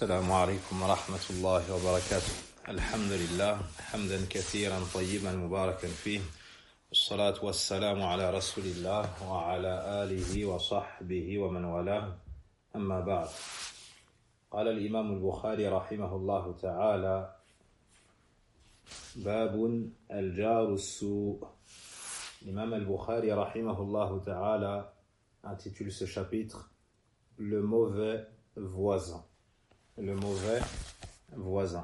السلام عليكم ورحمة الله وبركاته. الحمد لله حمدا كثيرا طيبا مباركا فيه، والصلاة والسلام على رسول الله وعلى آله وصحبه ومن والاه، أما بعد. قال الإمام البخاري رحمه الله تعالى: باب الجار السوء. L'imam al-Bukhari rahimahullah ta'ala intitule ce chapitre le mauvais voisin. Le mauvais voisin.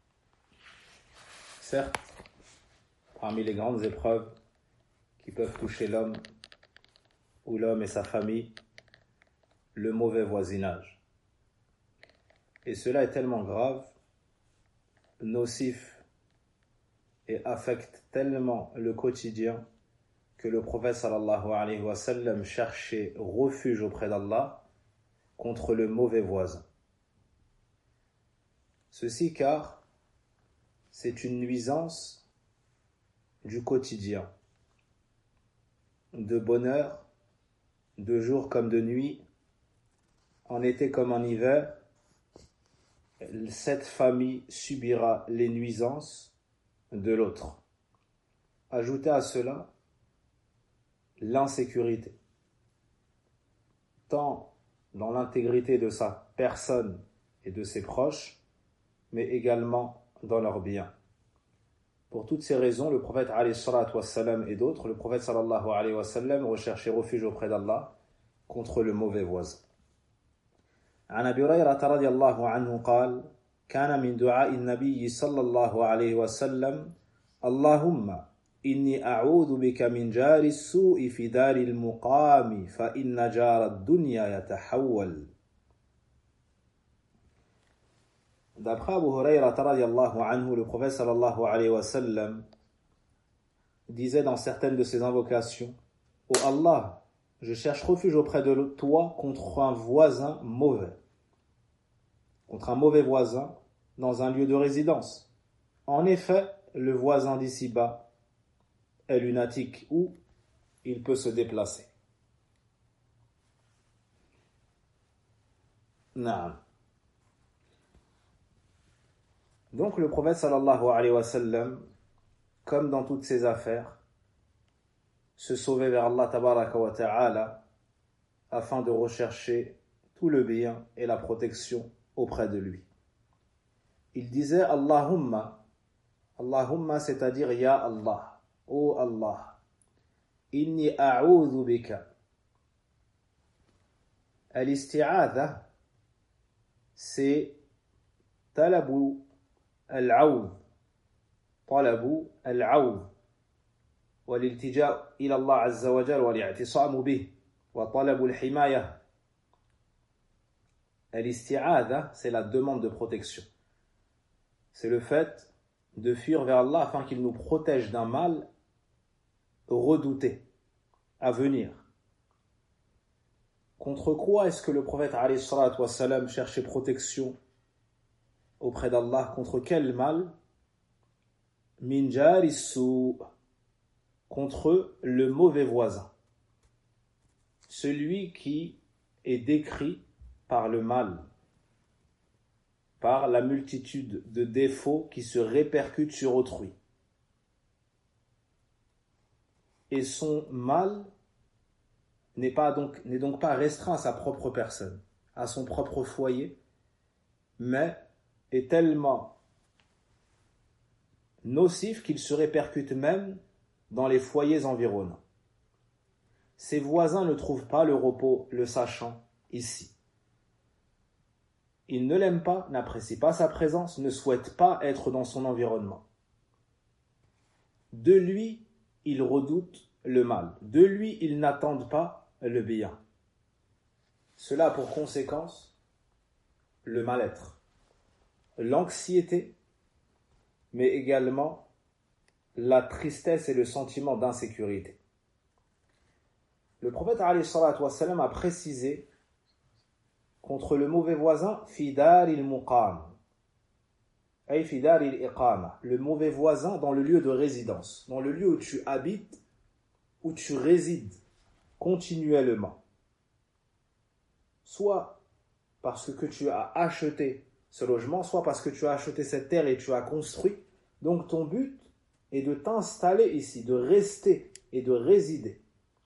Certes, parmi les grandes épreuves qui peuvent toucher l'homme ou l'homme et sa famille, le mauvais voisinage. Et cela est tellement grave, nocif et affecte tellement le quotidien que le prophète sallallahu alayhi wa sallam cherchait refuge auprès d'Allah contre le mauvais voisin. Ceci car c'est une nuisance du quotidien, de bonheur, de jour comme de nuit, en été comme en hiver. Cette famille subira les nuisances de l'autre. Ajoutez à cela l'insécurité, tant dans l'intégrité de sa personne et de ses proches, mais également dans leurs biens. Pour toutes ces raisons, le prophète alayhi salatu wassalam et d'autres, le prophète sallallahu alayhi wa sallam recherchait refuge auprès d'Allah contre le mauvais voisin. عن أبي هريرة رضي الله عنه قال: كان من دعاء النبي صلى الله عليه وسلم: اللهم إني أعوذ بك من جار السوء في دار المقام فإن جار الدنيا يتحول. D'après Abu Hurayra radiyallahu anhu, le prophète sallallahu alayhi wa sallam disait dans certaines de ses invocations: Ô Allah, je cherche refuge auprès de toi contre un voisin mauvais, contre un mauvais voisin dans un lieu de résidence. En effet, le voisin d'ici-bas est lunatique ou il peut se déplacer. Naam. Donc le prophète sallallahu alayhi wa sallam, comme dans toutes ses affaires, se sauvait vers Allah tabaraka wa ta'ala afin de rechercher tout le bien et la protection auprès de lui. Il disait Allahumma, Allahumma, c'est-à-dire Ya Allah, ô Allah, inni a'udhu bika. Al-isti'adha, c'est talabu al-'awd, talabu al-'awd, والالتجاء إلى الله عز وجل والاعتصام به وطلب الحماية. Al-isti'adha, c'est la demande de protection. C'est le fait de fuir vers Allah afin qu'il nous protège d'un mal redouté, à venir. Contre quoi est-ce que le prophète alayhi salatu wassalam cherchait protection auprès d'Allah? Contre quel mal? Min jari su', contre le mauvais voisin, celui qui est décrit par le mal, par la multitude de défauts qui se répercutent sur autrui. Et son mal n'est donc pas restreint à sa propre personne, à son propre foyer, mais est tellement nocif qu'il se répercute même dans les foyers environnants. Ses voisins ne trouvent pas le repos, le sachant, ici. Ils ne l'aiment pas, n'apprécient pas sa présence, ne souhaitent pas être dans son environnement. De lui, ils redoutent le mal. De lui, ils n'attendent pas le bien. Cela a pour conséquence le mal-être, l'anxiété, mais également la tristesse et le sentiment d'insécurité. Le prophète alayhi salatu wassalam a précisé contre le mauvais voisin fi daril muqam, ay fi daril iqama, le mauvais voisin dans le lieu de résidence, dans le lieu où tu habites, où tu résides continuellement, soit parce que tu as acheté ce logement, soit parce que tu as acheté cette terre et tu as construit. Donc ton but est de t'installer ici, de rester et de résider.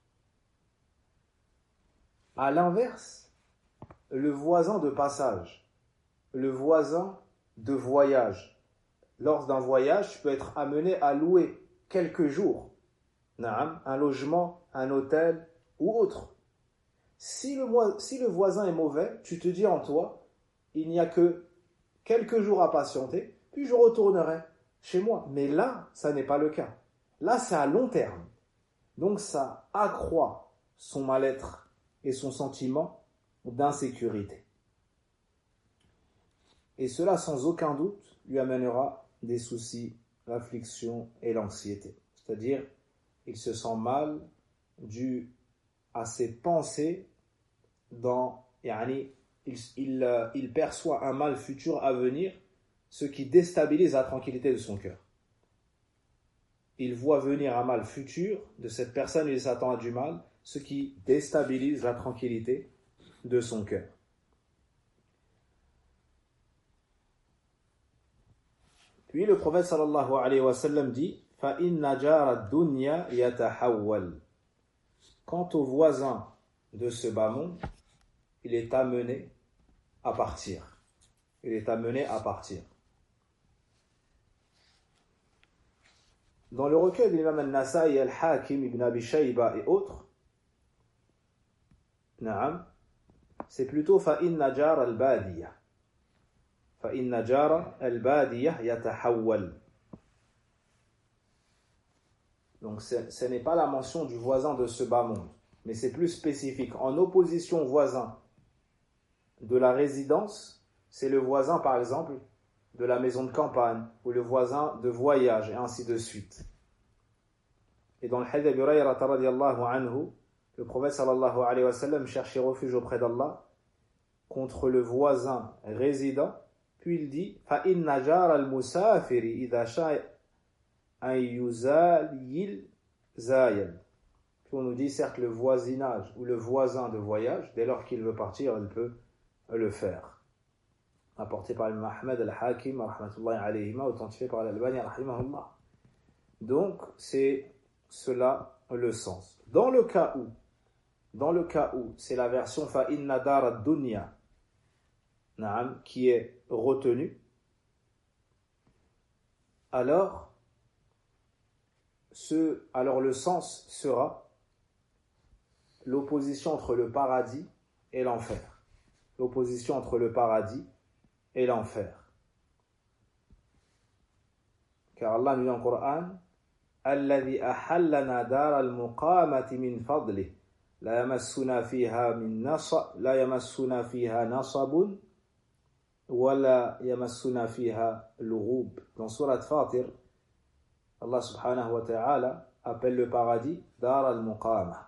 À l'inverse, le voisin de passage, le voisin de voyage. Lors d'un voyage, tu peux être amené à louer quelques jours un logement, un hôtel ou autre. Si le voisin est mauvais, tu te dis en toi, il n'y a que quelques jours à patienter, puis je retournerai chez moi. Mais là, ça n'est pas le cas. Là, c'est à long terme. Donc, ça accroît son mal-être et son sentiment d'insécurité. Et cela, sans aucun doute, lui amènera des soucis, l'affliction et l'anxiété. C'est-à-dire, il se sent mal dû à ses pensées il perçoit un mal futur à venir, ce qui déstabilise la tranquillité de son cœur. Il voit venir un mal futur de cette personne, il s'attend à du mal, ce qui déstabilise la tranquillité de son cœur. Puis le prophète sallallahu alayhi wa sallam dit فَإِنَّ جَارَ الدُّنْيَا يَتَحَوَّلْ. Quant au voisin de ce bas monde, il est amené à partir. Il est amené à partir. Dans le recueil de l'imam al-Nasa'i, al-Hakim, Ibn Abi Shayba et autres, c'est plutôt فَإِنَّ جَارَ الْبَادِيَةِ فَإِنَّ جَارَ الْبَادِيَةِ يَتَحَوَّلْ. Donc ce n'est pas la mention du voisin de ce bas monde, mais c'est plus spécifique. En opposition au voisin de la résidence, c'est le voisin par exemple de la maison de campagne ou le voisin de voyage et ainsi de suite. Et dans le hadith d'Abu Hurayra radiyallahu anhu, le prophète sallallahu alayhi wa sallam cherchait refuge auprès d'Allah contre le voisin résident, puis il dit فَإِنَّ جَارَ الْمُسَافِرِ إِذَا شَاءَ أَنْ يُزَالِيِّ الزَّايَلْ. Puis on nous dit certes le voisinage ou le voisin de voyage, dès lors qu'il veut partir, il peut le faire. Apporté par l'imam Ahmed al-Hakim, rahmatullahi alayhima, authentifié par al-Albani, rahimahullah. Donc, c'est cela le sens. Dans le cas où c'est la version فَإِنَّ دَارَ الدُّنْيَا qui est retenue, alors le sens sera l'opposition entre le paradis et l'enfer. L'opposition entre le paradis et l'enfer. Car Allah nous dit dans le Coran الذي أحلنا دار المقامة من فضله لا يمسنا فيها نصب ولا يمسنا فيها لغوب. Dans Surat Fatir, Allah subhanahu wa ta'ala appelle le paradis Dar al-Muqama.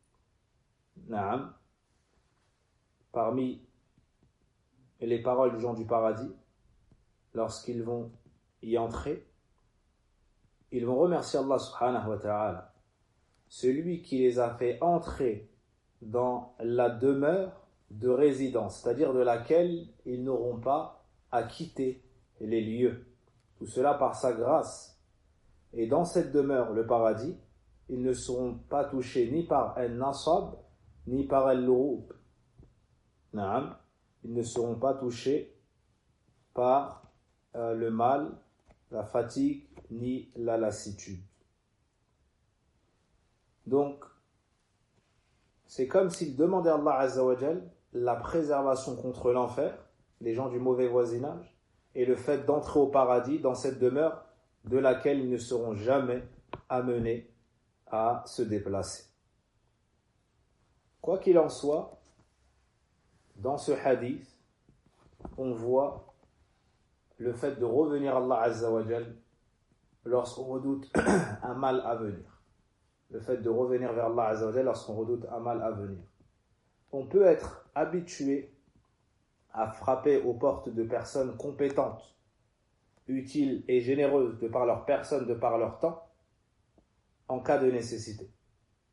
Parmi les paroles des gens du paradis, lorsqu'ils vont y entrer, ils vont remercier Allah subhanahu wa ta'ala, celui qui les a fait entrer dans la demeure de résidence, c'est-à-dire de laquelle ils n'auront pas à quitter les lieux. Tout cela par sa grâce. Et dans cette demeure, le paradis, ils ne seront pas touchés ni par al-nasab, ni par al-lurub. Ils ne seront pas touchés par le mal, la fatigue, ni la lassitude. Donc, c'est comme s'ils demandaient à Allah Azza wa Jal la préservation contre l'enfer, les gens du mauvais voisinage, et le fait d'entrer au paradis, dans cette demeure de laquelle ils ne seront jamais amenés à se déplacer. Quoi qu'il en soit, dans ce hadith, on voit le fait de revenir à Allah Azza wa Jal lorsqu'on redoute un mal à venir. Le fait de revenir vers Allah Azza wa Jal lorsqu'on redoute un mal à venir. On peut être habitué à frapper aux portes de personnes compétentes, utiles et généreuses de par leur personne, de par leur temps, en cas de nécessité.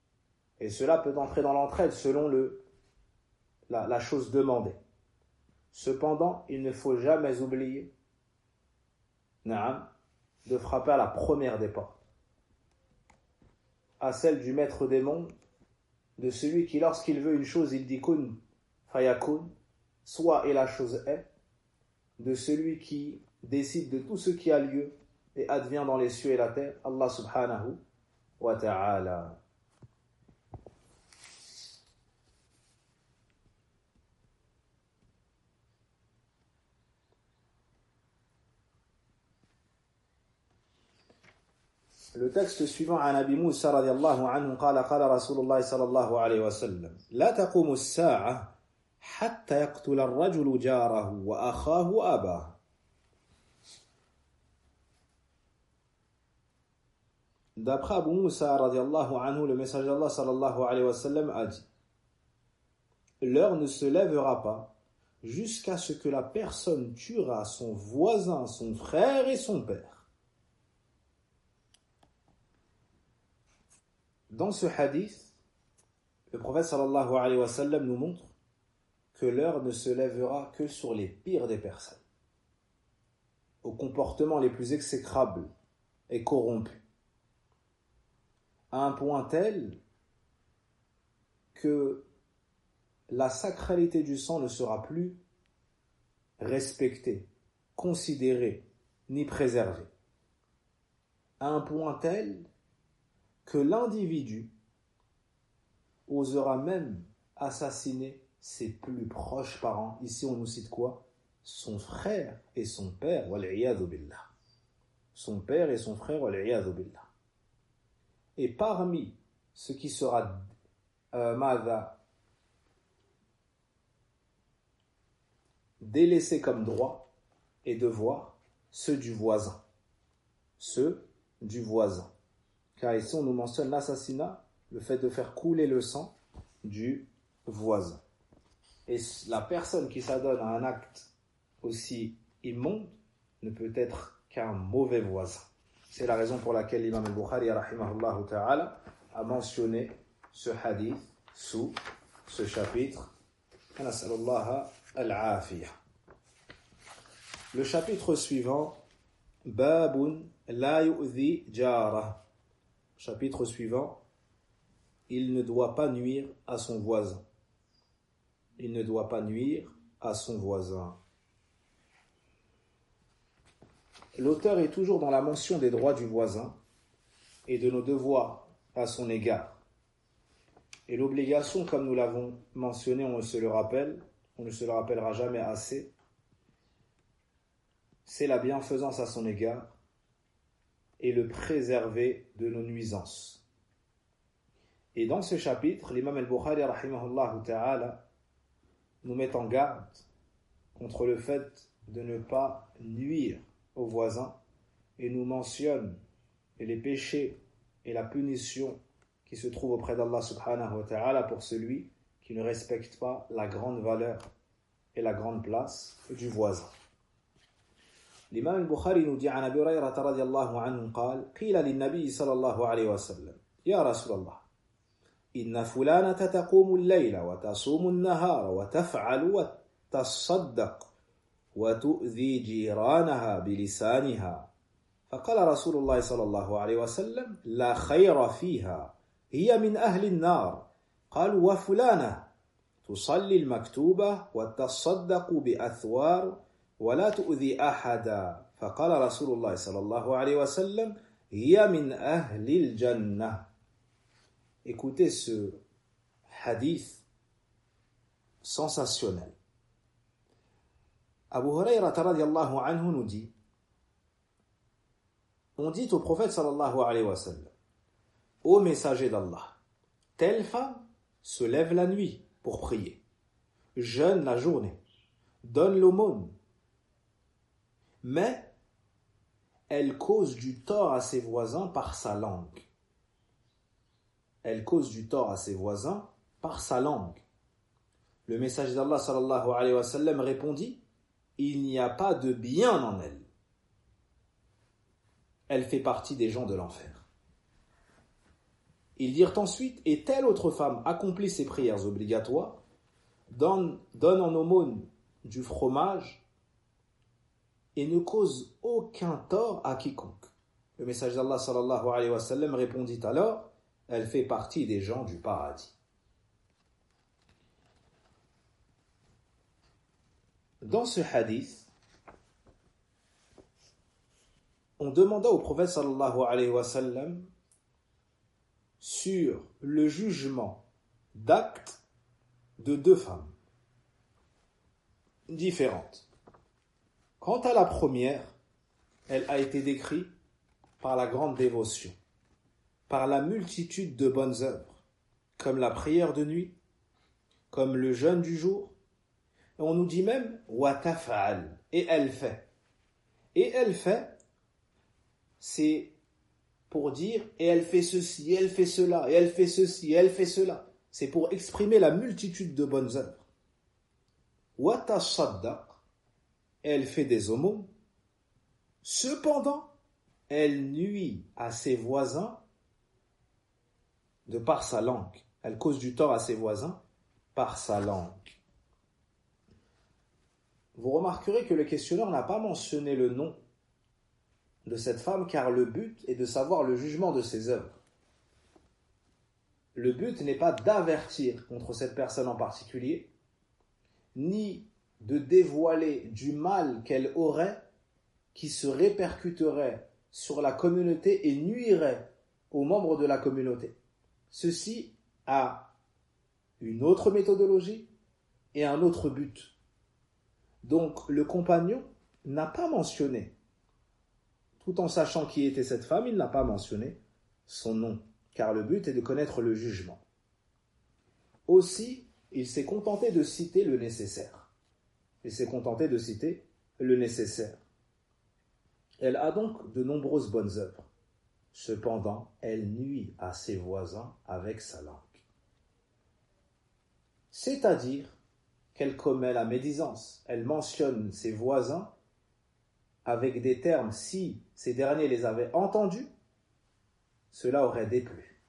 Et cela peut entrer dans l'entraide selon la chose demandée. Cependant, il ne faut jamais oublier de frapper à la première des portes, à celle du maître des mondes, de celui qui, lorsqu'il veut une chose, il dit kun fayakun, soit et la chose est, de celui qui décide de tout ce qui a lieu et advient dans les cieux et la terre, Allah subhanahu wa ta'ala. Le texte suivant عن أبي موسى رضي الله عنه قال قال رسول الله صلى الله عليه وسلم لا تقوم الساعة حتى يقتل الرجل جاره وأخاه وأباه. D'après Abu Moussa radiallahu anhu, le messager d'Allah sallallahu alayhi wa sallam a dit: l'heure ne se lèvera pas jusqu'à ce que la personne tuera son voisin, son frère et son père. Dans ce hadith, le prophète sallallahu alayhi wa sallam nous montre que l'heure ne se lèvera que sur les pires des personnes, aux comportements les plus exécrables et corrompus, à un point tel que la sacralité du sang ne sera plus respectée, considérée, ni préservée. À un point tel que l'individu osera même assassiner ses plus proches parents. Ici, on nous cite quoi? Son frère et son père, wal-'iyadhu billah. Son père et son frère, wal-'iyadhu billah. Et parmi ce qui sera délaissé comme droit et devoir, ceux du voisin. Ceux du voisin. Car ici, on nous mentionne l'assassinat, le fait de faire couler le sang du voisin. Et la personne qui s'adonne à un acte aussi immonde ne peut être qu'un mauvais voisin. C'est la raison pour laquelle l'imam al-Bukhari rahimahullah ta'ala a mentionné ce hadith sous ce chapitre. Nas'alullah al-afiyah. Le chapitre suivant, Babun la yu'zi jarah. Chapitre suivant, il ne doit pas nuire à son voisin. Il ne doit pas nuire à son voisin. L'auteur est toujours dans la mention des droits du voisin et de nos devoirs à son égard. Et l'obligation, comme nous l'avons mentionné, on ne se le rappellera jamais assez, c'est la bienfaisance à son égard et le préserver de nos nuisances. Et dans ce chapitre, l'imam al-Bukhari rahimahullah ta'ala nous met en garde contre le fait de ne pas nuire aux voisins et nous mentionne les péchés et la punition qui se trouvent auprès d'Allah subhanahu wa ta'ala pour celui qui ne respecte pas la grande valeur et la grande place du voisin. L'imam al-Bukhari nous dit عن أبي هريرة رضي الله عنه قال قيل للنبي صلى الله عليه وسلم يا رسول الله إن فلانة تقوم الليل وتصوم النهار وتفعل وتصدق وتؤذي جيرانها بلسانها فقال رسول الله صلى الله عليه وسلم لا خير فيها هي من أهل النار قالوا وفلانة تصلي المكتوبة وتصدق بأثوار ولا تؤذي أحدا فقال رسول الله صلى الله عليه وسلم هي من أهل الجنة. Écoutez ce hadith sensationnel. Abu Hurayrata radiyallahu anhu nous dit: on dit au prophète sallallahu alayhi wa sallam, ô messager d'Allah, telle femme se lève la nuit pour prier, jeûne la journée, donne l'aumône, mais elle cause du tort à ses voisins par sa langue. Elle cause du tort à ses voisins par sa langue. Le messager d'Allah sallallahu alayhi wa sallam répondit: il n'y a pas de bien en elle. Elle fait partie des gens de l'enfer. Ils dirent ensuite: et telle autre femme accomplit ses prières obligatoires, donne en aumône du fromage et ne cause aucun tort à quiconque. Le messager d'Allah sallallahu alayhi wa sallam répondit alors, elle fait partie des gens du paradis. Dans ce hadith, on demanda au prophète sallallahu alayhi wa sallam sur le jugement d'actes de deux femmes différentes. Quant à la première, elle a été décrite par la grande dévotion, par la multitude de bonnes œuvres, comme la prière de nuit, comme le jeûne du jour. Et on nous dit même « wa taf'al » et elle fait. Et elle fait, c'est pour dire « et elle fait ceci, et elle fait cela, et elle fait ceci, et elle fait cela ». C'est pour exprimer la multitude de bonnes œuvres. « Wa tasaddaq » elle fait des aumônes. Cependant, elle nuit à ses voisins de par sa langue. Elle cause du tort à ses voisins par sa langue. Vous remarquerez que le questionneur n'a pas mentionné le nom de cette femme car le but est de savoir le jugement de ses œuvres. Le but n'est pas d'avertir contre cette personne en particulier, ni de dévoiler du mal qu'elle aurait qui se répercuterait sur la communauté et nuirait aux membres de la communauté. Ceci a une autre méthodologie et un autre but. Donc le compagnon n'a pas mentionné, tout en sachant qui était cette femme, il n'a pas mentionné son nom, car le but est de connaître le jugement. Aussi, il s'est contenté de citer le nécessaire. Elle a donc de nombreuses bonnes œuvres. Cependant, elle nuit à ses voisins avec sa langue. C'est-à-dire qu'elle commet la médisance. Elle mentionne ses voisins avec des termes, si ces derniers les avaient entendus, cela aurait déplu.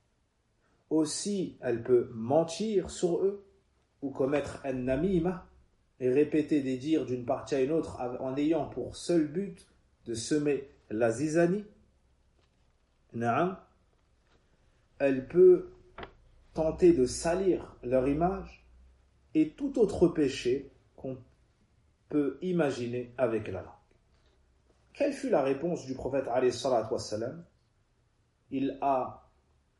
Aussi, elle peut mentir sur eux ou commettre un namima et répéter des dires d'une partie à une autre en ayant pour seul but de semer la zizanie. Naam. Elle peut tenter de salir leur image et tout autre péché qu'on peut imaginer avec la langue. Quelle fut la réponse du prophète alayhi salatu wassalam? Il a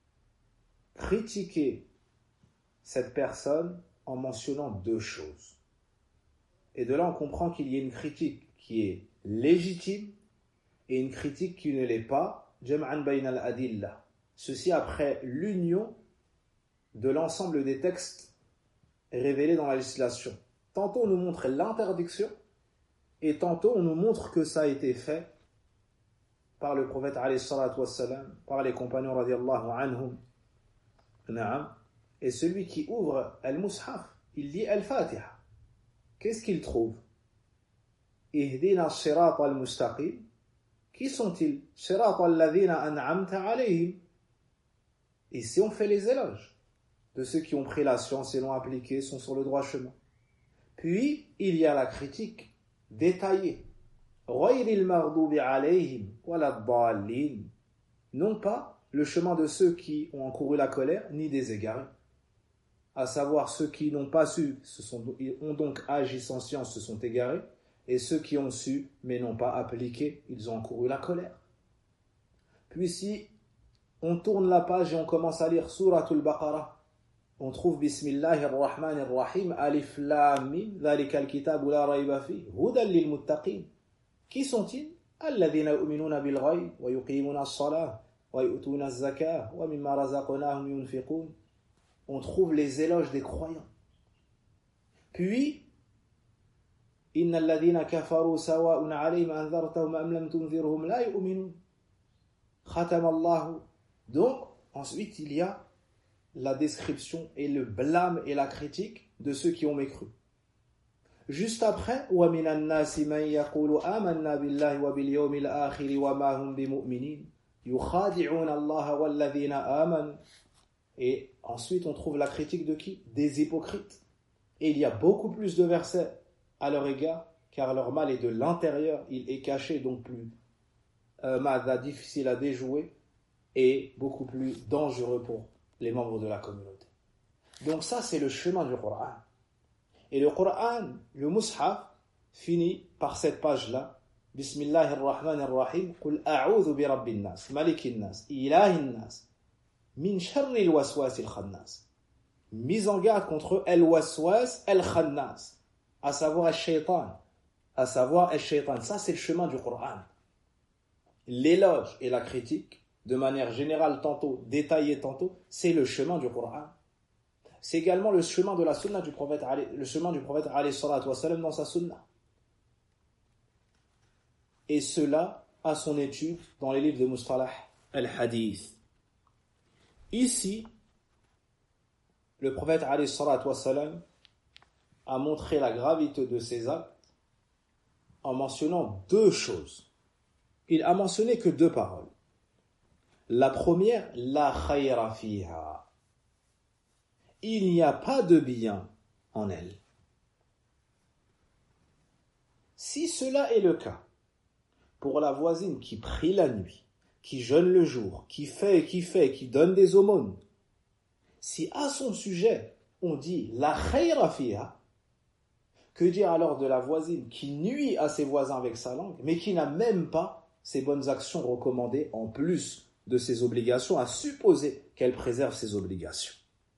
critiqué cette personne en mentionnant deux choses. Et de là on comprend qu'il y a une critique qui est légitime et une critique qui ne l'est pas, jam'an bayna al-adillah. Ceci après l'union de l'ensemble des textes révélés dans la législation. Tantôt on nous montre l'interdiction et tantôt on nous montre que ça a été fait par le prophète alayhi salatu wassalam, par les compagnons radiyallahu anhum. Naam. Et celui qui ouvre al-mushaf, il lit al-fatiha. Qu'est-ce qu'il trouve? Ihdina as-sirata al-mustaqim. Qui sont-ils? Sirata alladhina an'amta alayhim. Ici on fait les éloges de ceux qui ont pris la science et l'ont appliquée, sont sur le droit chemin. Puis il y a la critique détaillée. Ghayril maghdubi alayhim waladdallin. Non pas le chemin de ceux qui ont encouru la colère, ni des égarés. À savoir ceux qui n'ont pas su, ont donc agi sans science, se sont égarés, et ceux qui ont su, mais n'ont pas appliqué, ils ont encouru la colère. Puis si on tourne la page et on commence à lire Suratul Baqarah, on trouve Bismillahir Rahmanir Rahim, Alif Lam Mim, Dhalikal Kitabu la rayba fi, Hudan lil Muttaqin. Qui sont-ils? Alladhina yu'minuna bil ghayb wa yuqimuna as-salah wa yu'tuna az-zakah wa mimma razaqnahum yunfiqun. On trouve les éloges des croyants. Puis Innal ladhina kafaru sawa'un 'alayhim anzartahum am lam tunzirhum la yu'minun. Khatama Allah. Donc ensuite il y a la description et le blâme et la critique de ceux qui ont mécru. Juste après, wa minan nasi man yaqulu amanna billahi wa bil yawmil akhir wa ma hum bimu'minin yukhadi'una Allah wal ladhina amanu. Et ensuite on trouve la critique de qui? Des hypocrites. Et il y a beaucoup plus de versets à leur égard, car leur mal est de l'intérieur, il est caché, donc plus difficile à déjouer et beaucoup plus dangereux pour les membres de la communauté. Donc ça, c'est le chemin du Coran. Et le Coran, le Mus'haf, finit par cette page-là. Bismillahirrahmanirrahim. Qul a'udhu bi rabbin nas, malikin nas, ilahin nas, min sharril waswasil khannas. Mise en garde contre el-waswas el-khannas, à savoir el-shaytan. Ça, c'est le chemin du Coran. L'éloge et la critique, de manière générale tantôt, détaillée tantôt, c'est le chemin du Coran. C'est également le chemin de la sunna du prophète, le chemin du prophète alayhi salatu wassalam dans sa sunna. Et cela a son étude dans les livres de Mustalah al-Hadith. Ici, le prophète alayhi salatu wassalam a montré la gravité de ses actes en mentionnant deux choses. Il a mentionné que deux paroles. La première, la khayra fiha. Il n'y a pas de bien en elle. Si cela est le cas, pour la voisine qui prie la nuit, qui jeûne le jour, qui donne des aumônes, si à son sujet on dit la khayra fiha, que dire alors de la voisine qui nuit à ses voisins avec sa langue, mais qui n'a même pas ses bonnes actions recommandées en plus de ses obligations, à supposer qu'elle préserve ses obligations.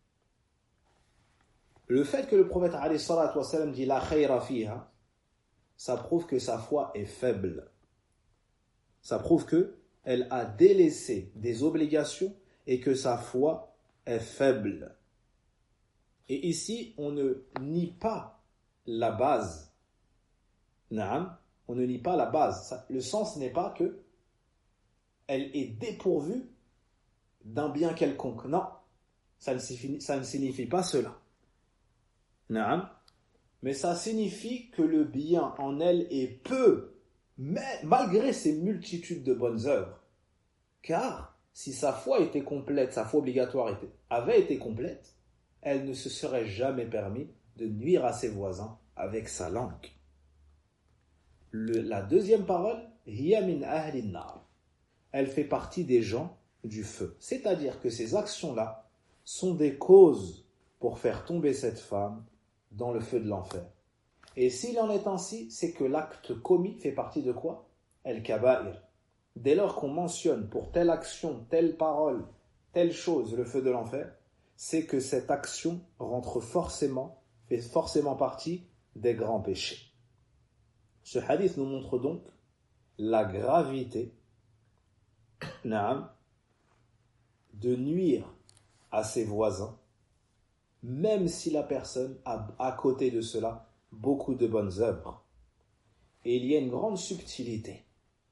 Le fait que le prophète alayhi salatu wassalam dit la khayra fiha, ça prouve que sa foi est faible. Ça prouve qu'elle a délaissé des obligations et que sa foi est faible. Et ici, on ne nie pas la base. Naam, on ne nie pas la base. Le sens n'est pas que elle est dépourvue d'un bien quelconque. Non, ça ne signifie pas cela. Naam. Mais ça signifie que le bien en elle est peu, mais malgré ses multitudes de bonnes œuvres. Car si sa foi était complète, sa foi obligatoire avait été complète, elle ne se serait jamais permis de nuire à ses voisins avec sa langue. La deuxième parole, hiya min ahli an-nar. Elle fait partie des gens du feu. C'est-à-dire que ces actions-là sont des causes pour faire tomber cette femme dans le feu de l'enfer. Et s'il en est ainsi, c'est que l'acte commis fait partie de quoi? El-Kaba'ir. Dès lors qu'on mentionne pour telle action, telle parole, telle chose, le feu de l'enfer, c'est que cette action fait forcément partie des grands péchés. Ce hadith nous montre donc la gravité de nuire à ses voisins, même si la personne a à côté de cela beaucoup de bonnes œuvres. Et il y a une grande subtilité.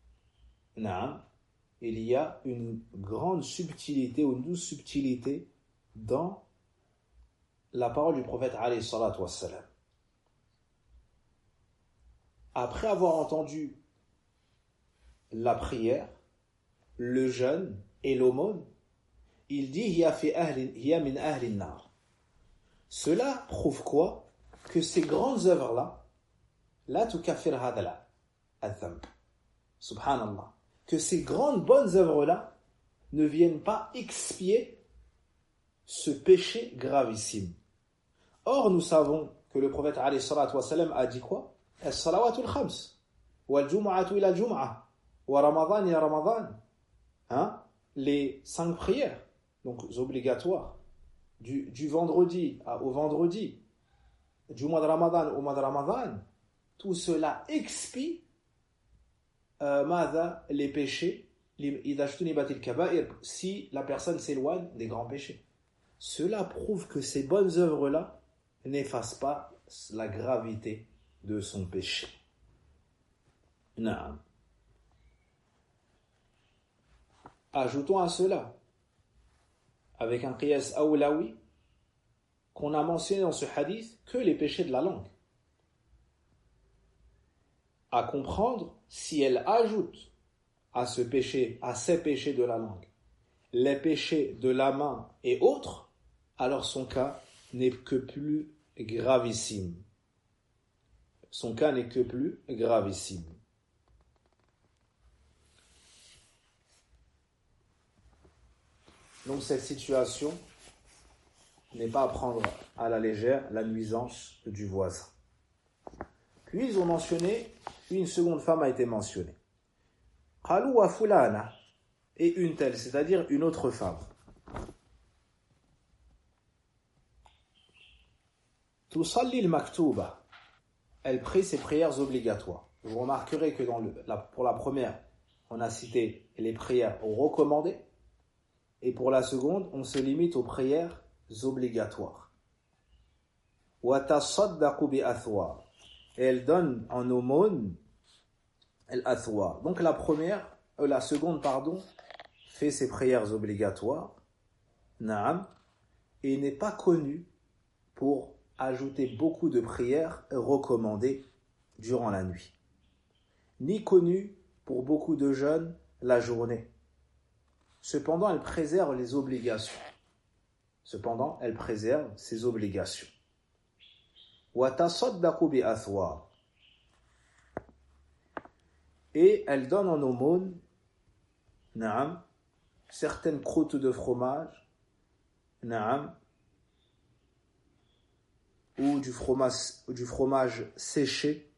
Il y a une grande subtilité ou une douce subtilité dans la parole du prophète alayhi salatu wassalam. Après avoir entendu la prière, le jeûne et l'aumône, il dit hiya min ahli an-nar. Cela prouve quoi? Que ces grandes œuvres-là, la tukaffir hadala al-dhanb. Subhanallah. Que ces grandes bonnes œuvres-là ne viennent pas expier ce péché gravissime. Or, nous savons que le prophète alayhi salatu wassalam a dit quoi? As-salawatul khams, wal jum'atu ila al-jum'ah, wa ramadan ila ramadan. Les 5 prières, donc obligatoires, du vendredi au vendredi, du mois de Ramadan au mois de Ramadan, tout cela expie les péchés, si la personne s'éloigne des grands péchés. Cela prouve que ces bonnes œuvres-là n'effacent pas la gravité de son péché. Naam. Ajoutons à cela, avec un qiyas awlawi, qu'on a mentionné dans ce hadith que les péchés de la langue. À comprendre, si elle ajoute à ces péchés de la langue, les péchés de la main et autres, alors son cas n'est que plus gravissime. son cas n'est que plus gravissime. Donc cette situation n'est pas à prendre à la légère la nuisance du voisin. Puis ils ont mentionné, une seconde femme a été mentionnée. Qalu wa fulana, et une telle, c'est-à-dire une autre femme. Tusalli al-maktuba, elle prie ses prières obligatoires. Vous remarquerez que pour la première, on a cité les prières recommandées, et pour la seconde, on se limite aux prières obligatoires. Wa tasaddaqu bi athwar, et elle donne en aumône al-athwar. Donc la seconde, fait ses prières obligatoires, na'am, et n'est pas connue pour ajouter beaucoup de prières recommandées durant la nuit, ni connue pour beaucoup de jeûnes la journée. Cependant, elle préserve les obligations. Cependant, elle préserve ses obligations. Wa tasaddaqu bi athwar, et elle donne en aumône, na'am, certaines croûtes de fromage, na'am, ou du fromage séché,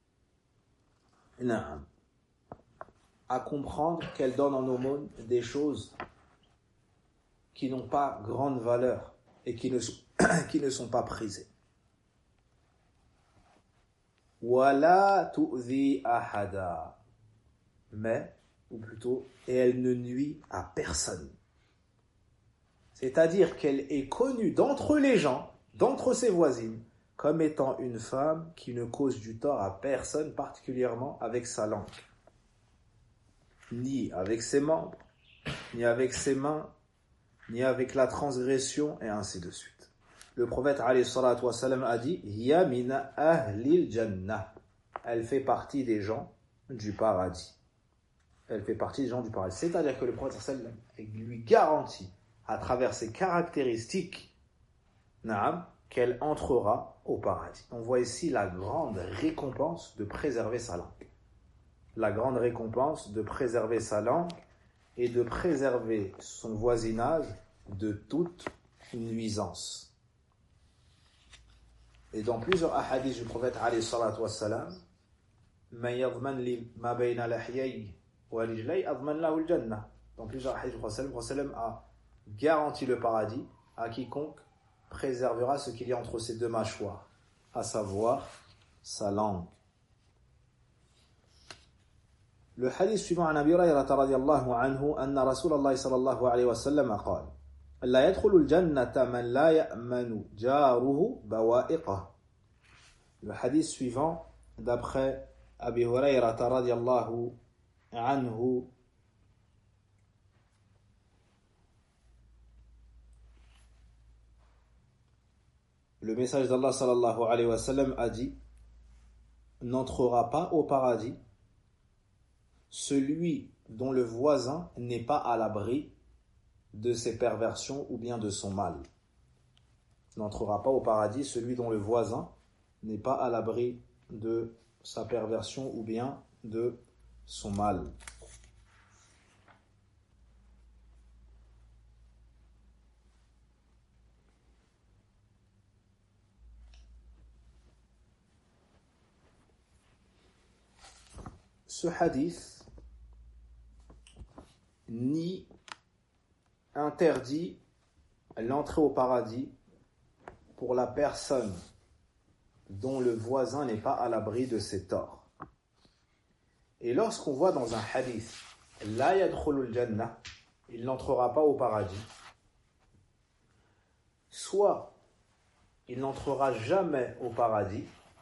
na'am, à comprendre qu'elle donne en aumône des choses qui n'ont pas grande valeur et qui ne sont pas prisées. Wala tu'zi ahada, mais, ou plutôt, et elle ne nuit à personne. C'est-à-dire qu'elle est connue d'entre les gens, d'entre ses voisines, comme étant une femme qui ne cause du tort à personne, particulièrement avec sa langue, ni avec ses membres, ni avec ses mains, ni avec la transgression, et ainsi de suite. Le prophète alayhi salatu wassalam a dit « Hiya min ahlil jannah » elle fait partie des gens du paradis. Elle fait partie des gens du paradis. C'est-à-dire que le prophète sallallahu alayhi wa sallam lui garantit, à travers ses caractéristiques, qu'elle entrera au paradis. On voit ici la grande récompense de préserver sa langue. La grande récompense de préserver sa langue et de préserver son voisinage de toute nuisance. Et dans plusieurs hadiths du prophète alayhi salatu wassalam, man yadman li ma bayna lahyayhi wa rijlayhi adman lahu al-jannah. Dans plusieurs hadiths du prophète sallam a garanti le paradis à quiconque préservera ce qu'il y a entre ses deux mâchoires, à savoir sa langue. Le hadith suivant عن أبي هريرة رضي الله عنه أن رسول الله صلى الله عليه وسلم قال لا يدخل الجنة من لا يأمن جاره بوائقه. Le hadith suivant d'après Abi Hurayra رضي الله عنه, le message d'Allah sallallahu alayhi wa sallam a dit: n'entrera pas au paradis celui dont le voisin n'est pas à l'abri de ses perversions ou bien de son mal. N'entrera pas au paradis celui dont le voisin n'est pas à l'abri de sa perversion ou bien de son mal. Ce hadith ni interdit l'entrée au paradis pour la personne dont le voisin n'est pas à l'abri de ses torts. Et lorsqu'on voit dans un hadith la yadkhulul jannah, il n'entrera pas au paradis, soit il n'entrera jamais au paradis,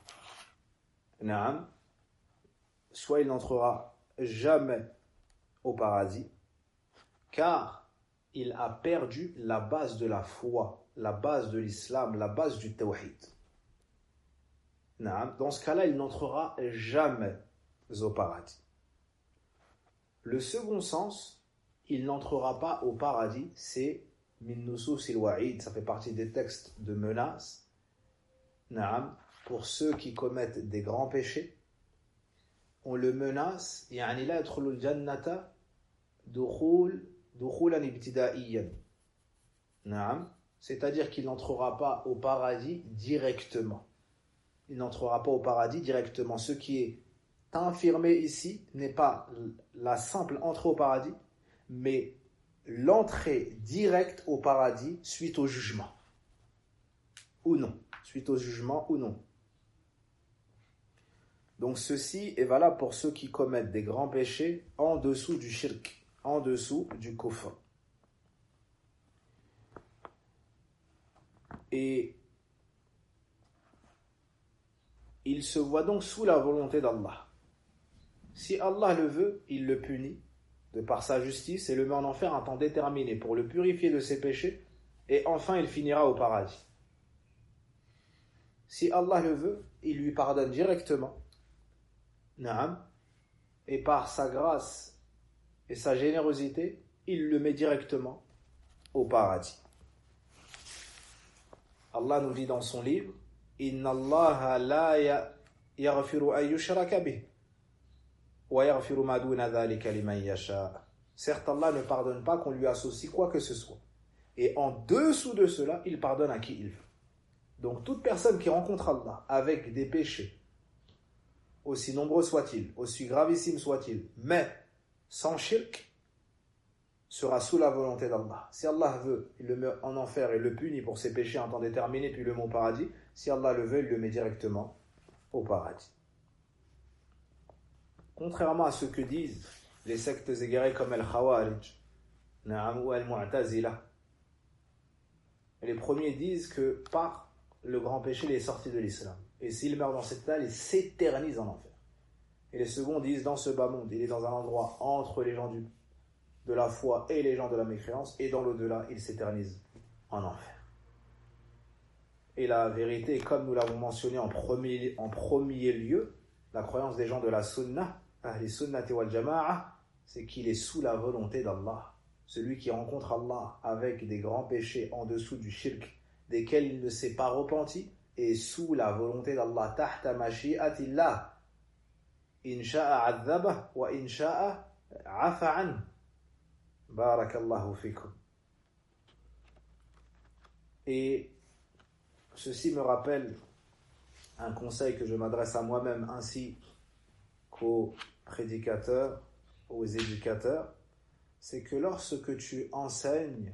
soit il n'entrera jamais au paradis, car il a perdu la base de la foi, la base de l'islam, la base du tawhid. Dans ce cas-là, il n'entrera jamais au paradis. Le second sens, il n'entrera pas au paradis, c'est min nusus il wa'id, ça fait partie des textes de menace, pour ceux qui commettent des grands péchés, on le menace, يعني لا يدخل الجنة دخولا ابتدائيا. نعم. C'est-à-dire qu'il n'entrera pas au paradis directement. Il n'entrera pas au paradis directement. Ce qui est affirmé ici n'est pas la simple entrée au paradis, mais l'entrée directe au paradis suite au jugement. Ou non. Suite au jugement ou non. Donc ceci est valable pour ceux qui commettent des grands péchés en dessous du shirk, en dessous du kufr. Et il se voit donc sous la volonté d'Allah. Si Allah le veut, il le punit de par sa justice et le met en enfer un temps déterminé pour le purifier de ses péchés, et enfin il finira au paradis. Si Allah le veut, il lui pardonne directement, Naam, et par sa grâce et sa générosité, il le met directement au paradis. Allah nous dit dans son livre, Inna Allah la yaghfiru an yushraka bih wa yaghfiru ma duna dhalika liman yasha. Certes, Allah ne pardonne pas qu'on lui associe quoi que ce soit. Et en dessous de cela, il pardonne à qui il veut. Donc toute personne qui rencontre Allah avec des péchés, aussi nombreux soient-ils, aussi gravissimes soient-ils, mais sans shirk, sera sous la volonté d'Allah. Si Allah veut, il le met en enfer et le punit pour ses péchés en temps déterminé, puis le met au paradis. Si Allah le veut, il le met directement au paradis. Contrairement à ce que disent les sectes égarées comme Al-Khawarij ou Al-Mu'tazila, les premiers disent que par le grand péché, il est sorti de l'islam. Et s'il meurt dans cet état, il s'éternise en enfer. Et les seconds disent, dans ce bas monde, il est dans un endroit entre les gens de la foi et les gens de la mécréance, et dans l'au-delà, il s'éternise en enfer. Et la vérité, comme nous l'avons mentionné en premier lieu, la croyance des gens de la sunnah, ahli sunnati wal jama'a, c'est qu'il est sous la volonté d'Allah. Celui qui rencontre Allah avec des grands péchés en dessous du shirk, desquels il ne s'est pas repenti, est sous la volonté d'Allah, tahta mashi'atillah. In sha'a 'adhabah wa in sha'a 'afa 'anhu. Barakallahu fikum. Et ceci me rappelle un conseil que je m'adresse à moi-même ainsi qu'aux prédicateurs, aux éducateurs, c'est que lorsque tu enseignes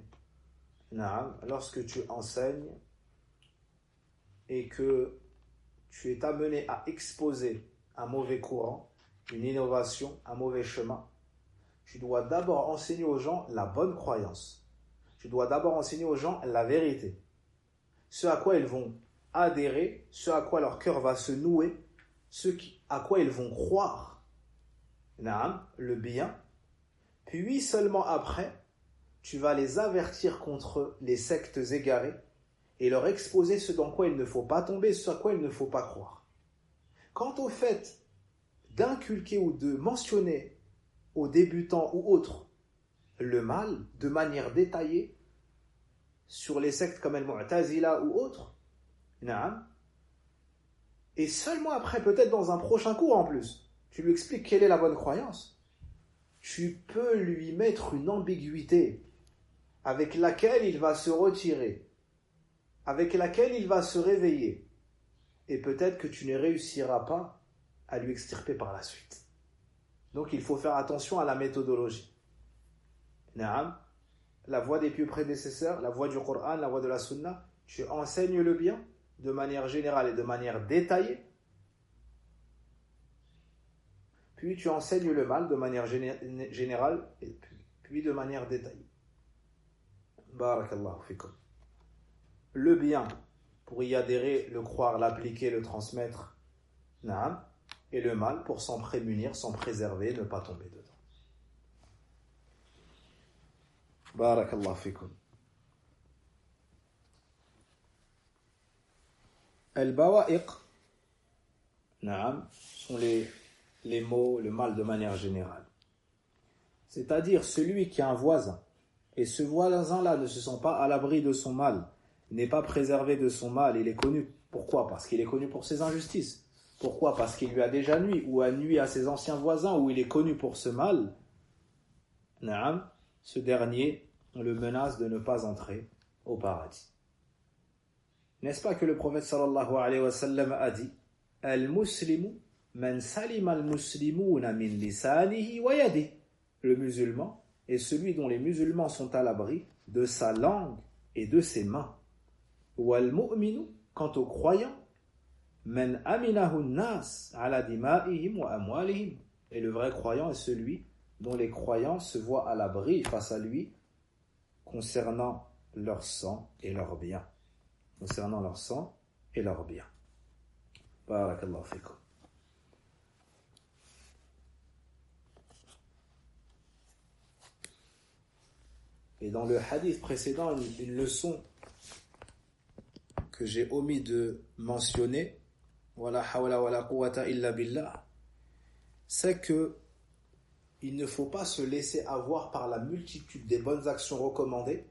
et que tu es amené à exposer un mauvais courant, une innovation, un mauvais chemin, tu dois d'abord enseigner aux gens la bonne croyance. Tu dois d'abord enseigner aux gens la vérité. Ce à quoi ils vont adhérer, ce à quoi leur cœur va se nouer, à quoi ils vont croire. Le bien. Puis seulement après, tu vas les avertir contre les sectes égarées et leur exposer ce dans quoi il ne faut pas tomber, ce à quoi il ne faut pas croire. Quant au fait d'inculquer ou de mentionner aux débutants ou autres le mal de manière détaillée sur les sectes comme Al-Mu'tazila ou autres, et seulement après, peut-être dans un prochain cours en plus, tu lui expliques quelle est la bonne croyance, tu peux lui mettre une ambiguïté avec laquelle il va se retirer, avec laquelle il va se réveiller, et peut-être que tu ne réussiras pas à lui extirper par la suite. Donc il faut faire attention à la méthodologie. La voie des pieux prédécesseurs, la voie du Coran, la voie de la Sunna, tu enseignes le bien de manière générale et de manière détaillée, puis tu enseignes le mal de manière générale et puis de manière détaillée. Barakallahu fikum. Le bien, pour y adhérer, le croire, l'appliquer, le transmettre, et le mal pour s'en prémunir, s'en préserver, ne pas tomber dedans. Barakallahu fikum. Al-bawa'iq, sont les mots, le mal de manière générale. C'est-à-dire celui qui a un voisin, et ce voisin-là ne se sent pas à l'abri de son mal, n'est pas préservé de son mal, il est connu Pourquoi? Parce qu'il est connu pour ses injustices. Pourquoi? Parce qu'il lui a déjà nui ou a nui à ses anciens voisins ou il est connu pour ce mal. Naam, ce dernier le menace de ne pas entrer au paradis. N'est-ce pas que le prophète sallallahu alayhi wa sallam a dit Al-Muslimu man salima al-muslimuna min lisanihi wa yadihi. Le musulman est celui dont les musulmans sont à l'abri de sa langue et de ses mains. Wal-mu'minu, quant aux croyants, man aminahu nas ala dima'ihim wa amwalihim. Et le vrai croyant est celui dont les croyants se voient à l'abri face à lui concernant leur sang et leurs biens. Concernant leur sang et leurs biens. Barakallahu fikum. Et dans le hadith précédent, une leçon que j'ai omis de mentionner, wala hawla wala quwwata illa billah, c'est que il ne faut pas se laisser avoir par la multitude des bonnes actions recommandées,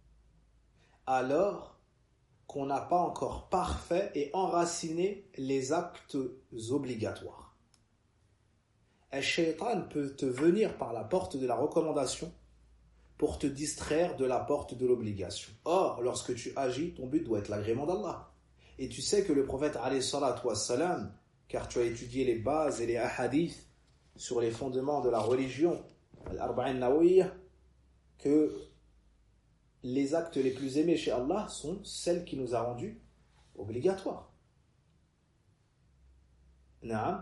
alors qu'on n'a pas encore parfait et enraciné les actes obligatoires. Un shaitan peut te venir par la porte de la recommandation pour te distraire de la porte de l'obligation. Or, lorsque tu agis, ton but doit être l'agrément d'Allah. Et tu sais que le prophète, alayhi salatu wassalam, car tu as étudié les bases et les hadiths sur les fondements de la religion, al-Arba'in Nawawiyya, que les actes les plus aimés chez Allah sont celles qui nous a rendus obligatoires. Naam.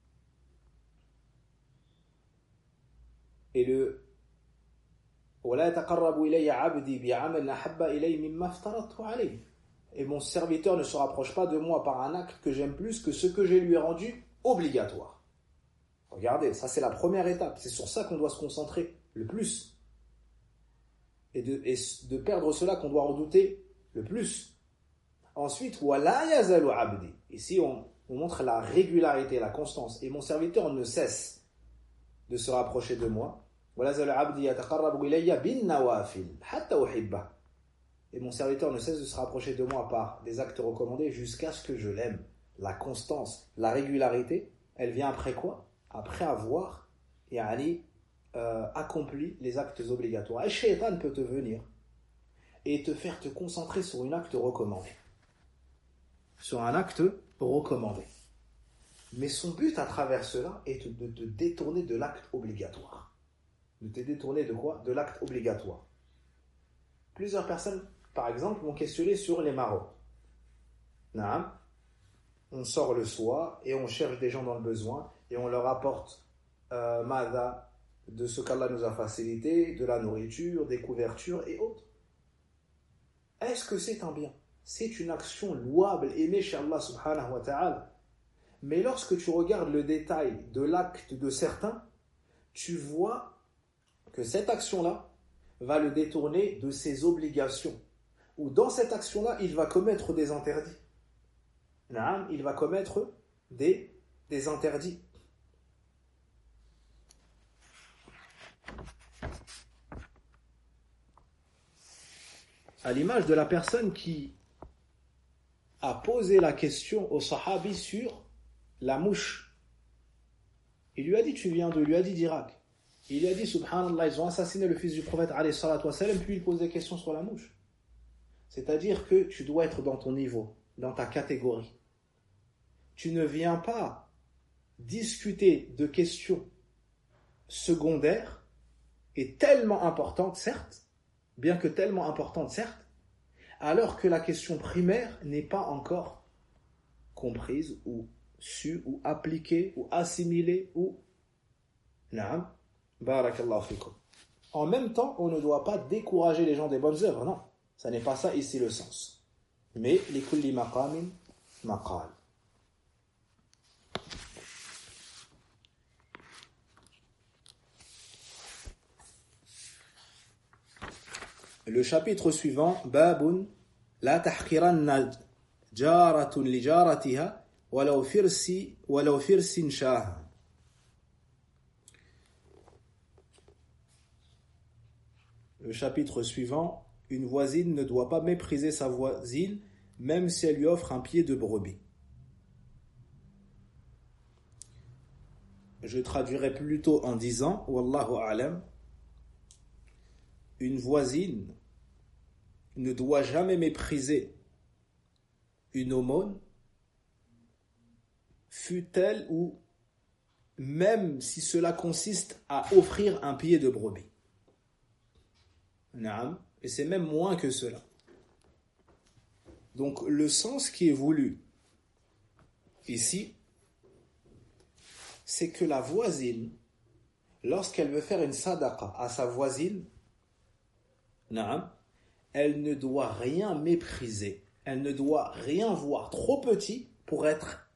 Et le et mon serviteur ne se rapproche pas de moi par un acte que j'aime plus que ce que je lui ai rendu obligatoire. Regardez, ça c'est la première étape. C'est sur ça qu'on doit se concentrer le plus. Et de perdre cela qu'on doit redouter le plus. Ensuite, ici on montre la régularité, la constance. Et mon serviteur ne cesse de se rapprocher de moi. Et mon serviteur ne cesse de se rapprocher de moi par des actes recommandés jusqu'à ce que je l'aime. La constance, la régularité, elle vient après quoi? Après avoir accompli les actes obligatoires. Et Shaitan peut te venir et te faire te concentrer sur un acte recommandé. Sur un acte recommandé. Mais son but à travers cela est de te détourner de l'acte obligatoire. De te détourner de quoi? De l'acte obligatoire. Plusieurs personnes, par exemple, m'ont questionné sur les maraudes. Naam. On sort le soir et on cherche des gens dans le besoin et on leur apporte mada de ce qu'Allah nous a facilité, de la nourriture, des couvertures et autres. Est-ce que c'est un bien? C'est une action louable, aimée chez Allah subhanahu wa ta'ala. Mais lorsque tu regardes le détail de l'acte de certains, tu vois que cette action-là va le détourner de ses obligations. Ou dans cette action-là, il va commettre des interdits. Il va commettre des interdits. À l'image de la personne qui a posé la question au sahabi sur la mouche. Il lui a dit, tu viens d'où? Il lui a dit d'Irak. Il lui a dit, subhanallah, ils ont assassiné le fils du prophète, alayhi salatu wassalam, puis il pose des questions sur la mouche. C'est-à-dire que tu dois être dans ton niveau, dans ta catégorie. Tu ne viens pas discuter de questions secondaires et tellement importantes, certes, bien que tellement importantes, certes, alors que la question primaire n'est pas encore comprise ou su ou appliquée ou assimilée ou... Naam. Barakallahu fikum. En même temps, on ne doit pas décourager les gens des bonnes œuvres, non. Ça n'est pas ça ici le sens. Mais likulli maqamin maqal. Le chapitre suivant, Babun la tahqiranna jaratun li jaratiha walau firsin shah. Le chapitre suivant, une voisine ne doit pas mépriser sa voisine, même si elle lui offre un pied de brebis. Je traduirai plutôt en disant, Wallahu a'lam, une voisine ne doit jamais mépriser une aumône, fût-elle ou même si cela consiste à offrir un pied de brebis. Naam. Et c'est même moins que cela. Donc le sens qui est voulu ici, c'est que la voisine, lorsqu'elle veut faire une sadaqa à sa voisine, naam, elle ne doit rien mépriser, elle ne doit rien voir trop petit pour être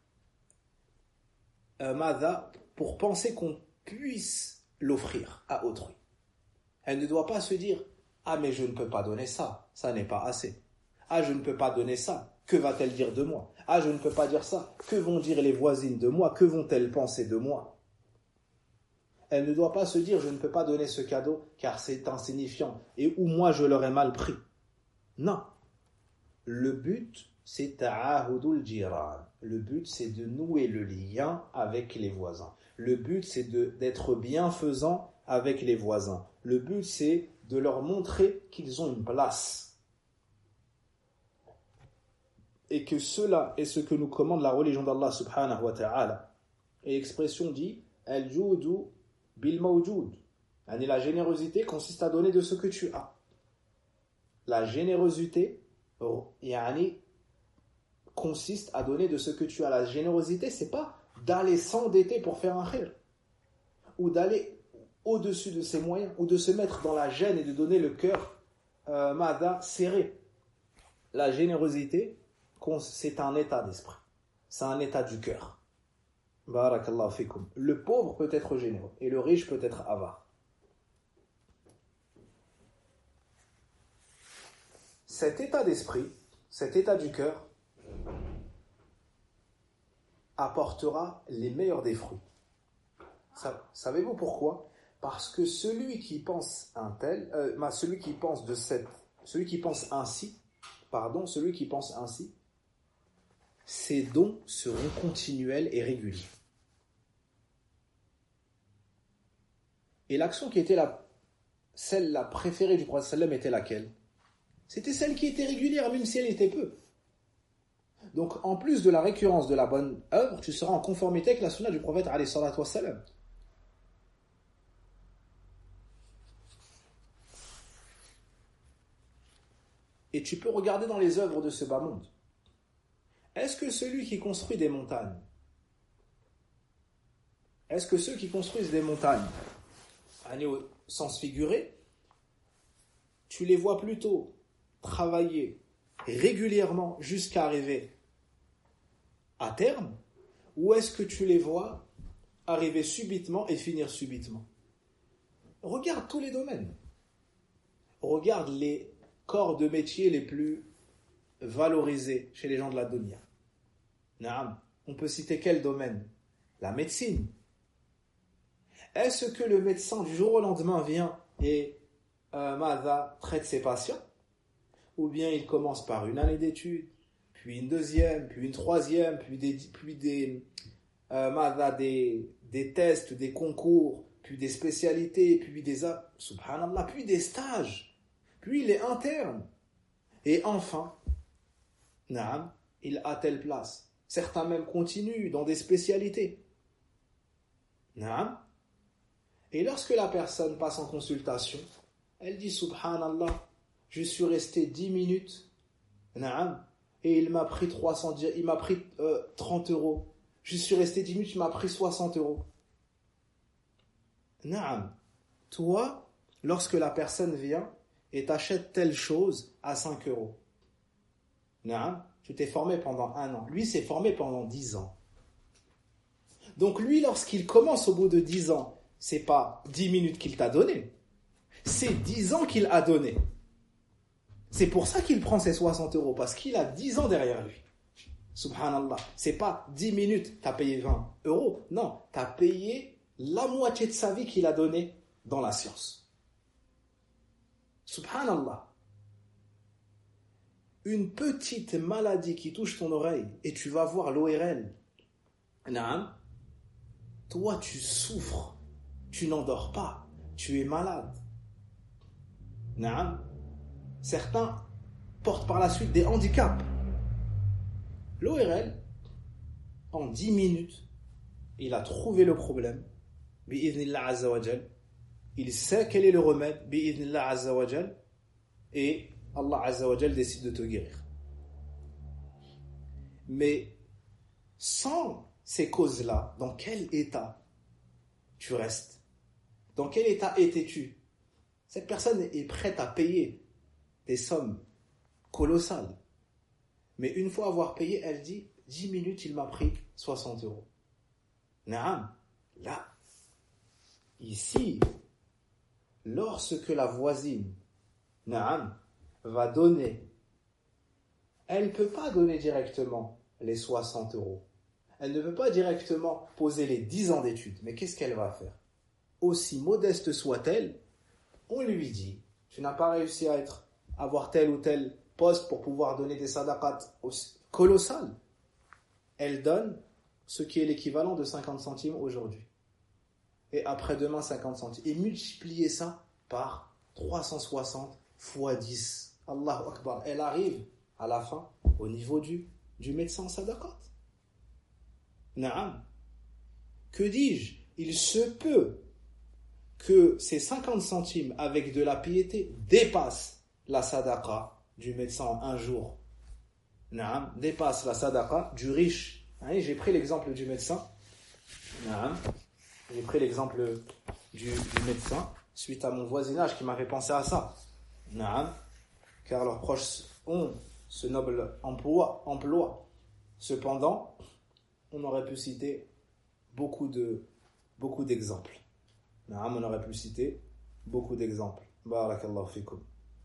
pour penser qu'on puisse l'offrir à autrui. Elle ne doit pas se dire « Ah mais je ne peux pas donner ça, ça n'est pas assez. Ah je ne peux pas donner ça, que va-t-elle dire de moi? Ah je ne peux pas dire ça, que vont dire les voisines de moi? Que vont-elles penser de moi ?» Elle ne doit pas se dire « Je ne peux pas donner ce cadeau car c'est insignifiant et ou moi je l'aurais mal pris. » Non. Le but, c'est ta'ahudul jiran. Le but, c'est de nouer le lien avec les voisins. Le but, c'est d'être bienfaisant avec les voisins. Le but, c'est de leur montrer qu'ils ont une place. Et que cela est ce que nous commande la religion d'Allah subhanahu wa ta'ala. Et l'expression dit al-judu bil mawjud. La générosité consiste à donner de ce que tu as. La générosité consiste à donner de ce que tu as. La générosité, c'est pas d'aller s'endetter pour faire un khir, ou d'aller au-dessus de ses moyens, ou de se mettre dans la gêne et de donner le cœur serré. La générosité, c'est un état d'esprit, c'est un état du cœur. Barakallahu fikum. Le pauvre peut être généreux et le riche peut être avare. Cet état d'esprit, cet état du cœur apportera les meilleurs des fruits. Savez-vous pourquoi? Parce que celui qui pense celui qui pense ainsi, ses dons seront continuels et réguliers. Et l'action qui était la préférée du prophète sallam était laquelle? C'était celle qui était régulière, même si elle était peu. Donc, en plus de la récurrence de la bonne œuvre, tu seras en conformité avec la sunna du prophète alayhi salatu wassalam. Et tu peux regarder dans les œuvres de ce bas monde. Est-ce que celui qui construit des montagnes, est-ce que ceux qui construisent des montagnes, au sens figuré, tu les vois plutôt travailler régulièrement jusqu'à arriver à terme, ou est-ce que tu les vois arriver subitement et finir subitement? Regarde tous les domaines. Regarde les corps de métier les plus valorisés chez les gens de la dunya. Naam. On peut citer quel domaine? La médecine. Est-ce que le médecin du jour au lendemain vient et traite ses patients? Ou bien il commence par une année d'études, puis une deuxième, puis une troisième, puis des tests, des concours, puis des spécialités, puis subhanallah, puis des stages, puis il est interne. Et enfin, naam, il a telle place. Certains même continuent dans des spécialités. Naam. Et lorsque la personne passe en consultation, elle dit subhanallah, je suis resté 10 minutes, naam, et il m'a pris 30 euros. Je suis resté 10 minutes, il m'a pris 60 euros. Naam. Toi, lorsque la personne vient et t'achète telle chose à 5 euros, naam, tu t'es formé pendant 1 an. Lui s'est formé pendant 10 ans. Donc lui, lorsqu'il commence au bout de 10 ans, c'est pas 10 minutes qu'il t'a donné, c'est 10 ans qu'il a donné. C'est pour ça qu'il prend ses 60 euros, parce qu'il a 10 ans derrière lui. Subhanallah. C'est pas 10 minutes, t'as payé 20 euros. Non, t'as payé la moitié de sa vie qu'il a donné dans la science. Subhanallah. une petite maladie qui touche ton oreille et tu vas voir l'ORL, naam, toi tu souffres, tu n'endors pas, tu es malade. Naam. Certains portent par la suite des handicaps. L'ORL, en 10 minutes, il a trouvé le problème, bi'idhnillah azza wa jal. Il sait quel est le remède, bi'idhnillah azza wa jal, et Allah azza wa jal décide de te guérir. Mais sans ces causes-là, dans quel état tu restes? Dans quel état étais-tu? Cette personne est prête à payer des sommes colossales. Mais une fois avoir payé, elle dit 10 minutes, il m'a pris 60 euros. Naam, là, ici, lorsque la voisine, naam, va donner, elle ne peut pas donner directement les 60 euros. Elle ne peut pas directement poser les 10 ans d'études. Mais qu'est-ce qu'elle va faire? Aussi modeste soit-elle, on lui dit, tu n'as pas réussi à avoir tel ou tel poste pour pouvoir donner des sadaqat colossales. Elle donne ce qui est l'équivalent de 50 centimes aujourd'hui. Et après-demain, 50 centimes. Et multiplier ça par 360 fois 10. Allahu Akbar. Elle arrive à la fin au niveau du médecin sadaqat. Naam. Que dis-je? Il se peut que ces 50 centimes avec de la piété dépassent la sadaqa du médecin un jour. Naam, dépasse la sadaqa du riche. J'ai pris l'exemple du médecin. Naam. J'ai pris l'exemple du médecin suite à mon voisinage qui m'a fait penser à ça. Naam. Car leurs proches ont ce noble emploi. Cependant, on aurait pu citer beaucoup d'exemples. Naam, on aurait pu citer beaucoup d'exemples. Barakallahu fikum.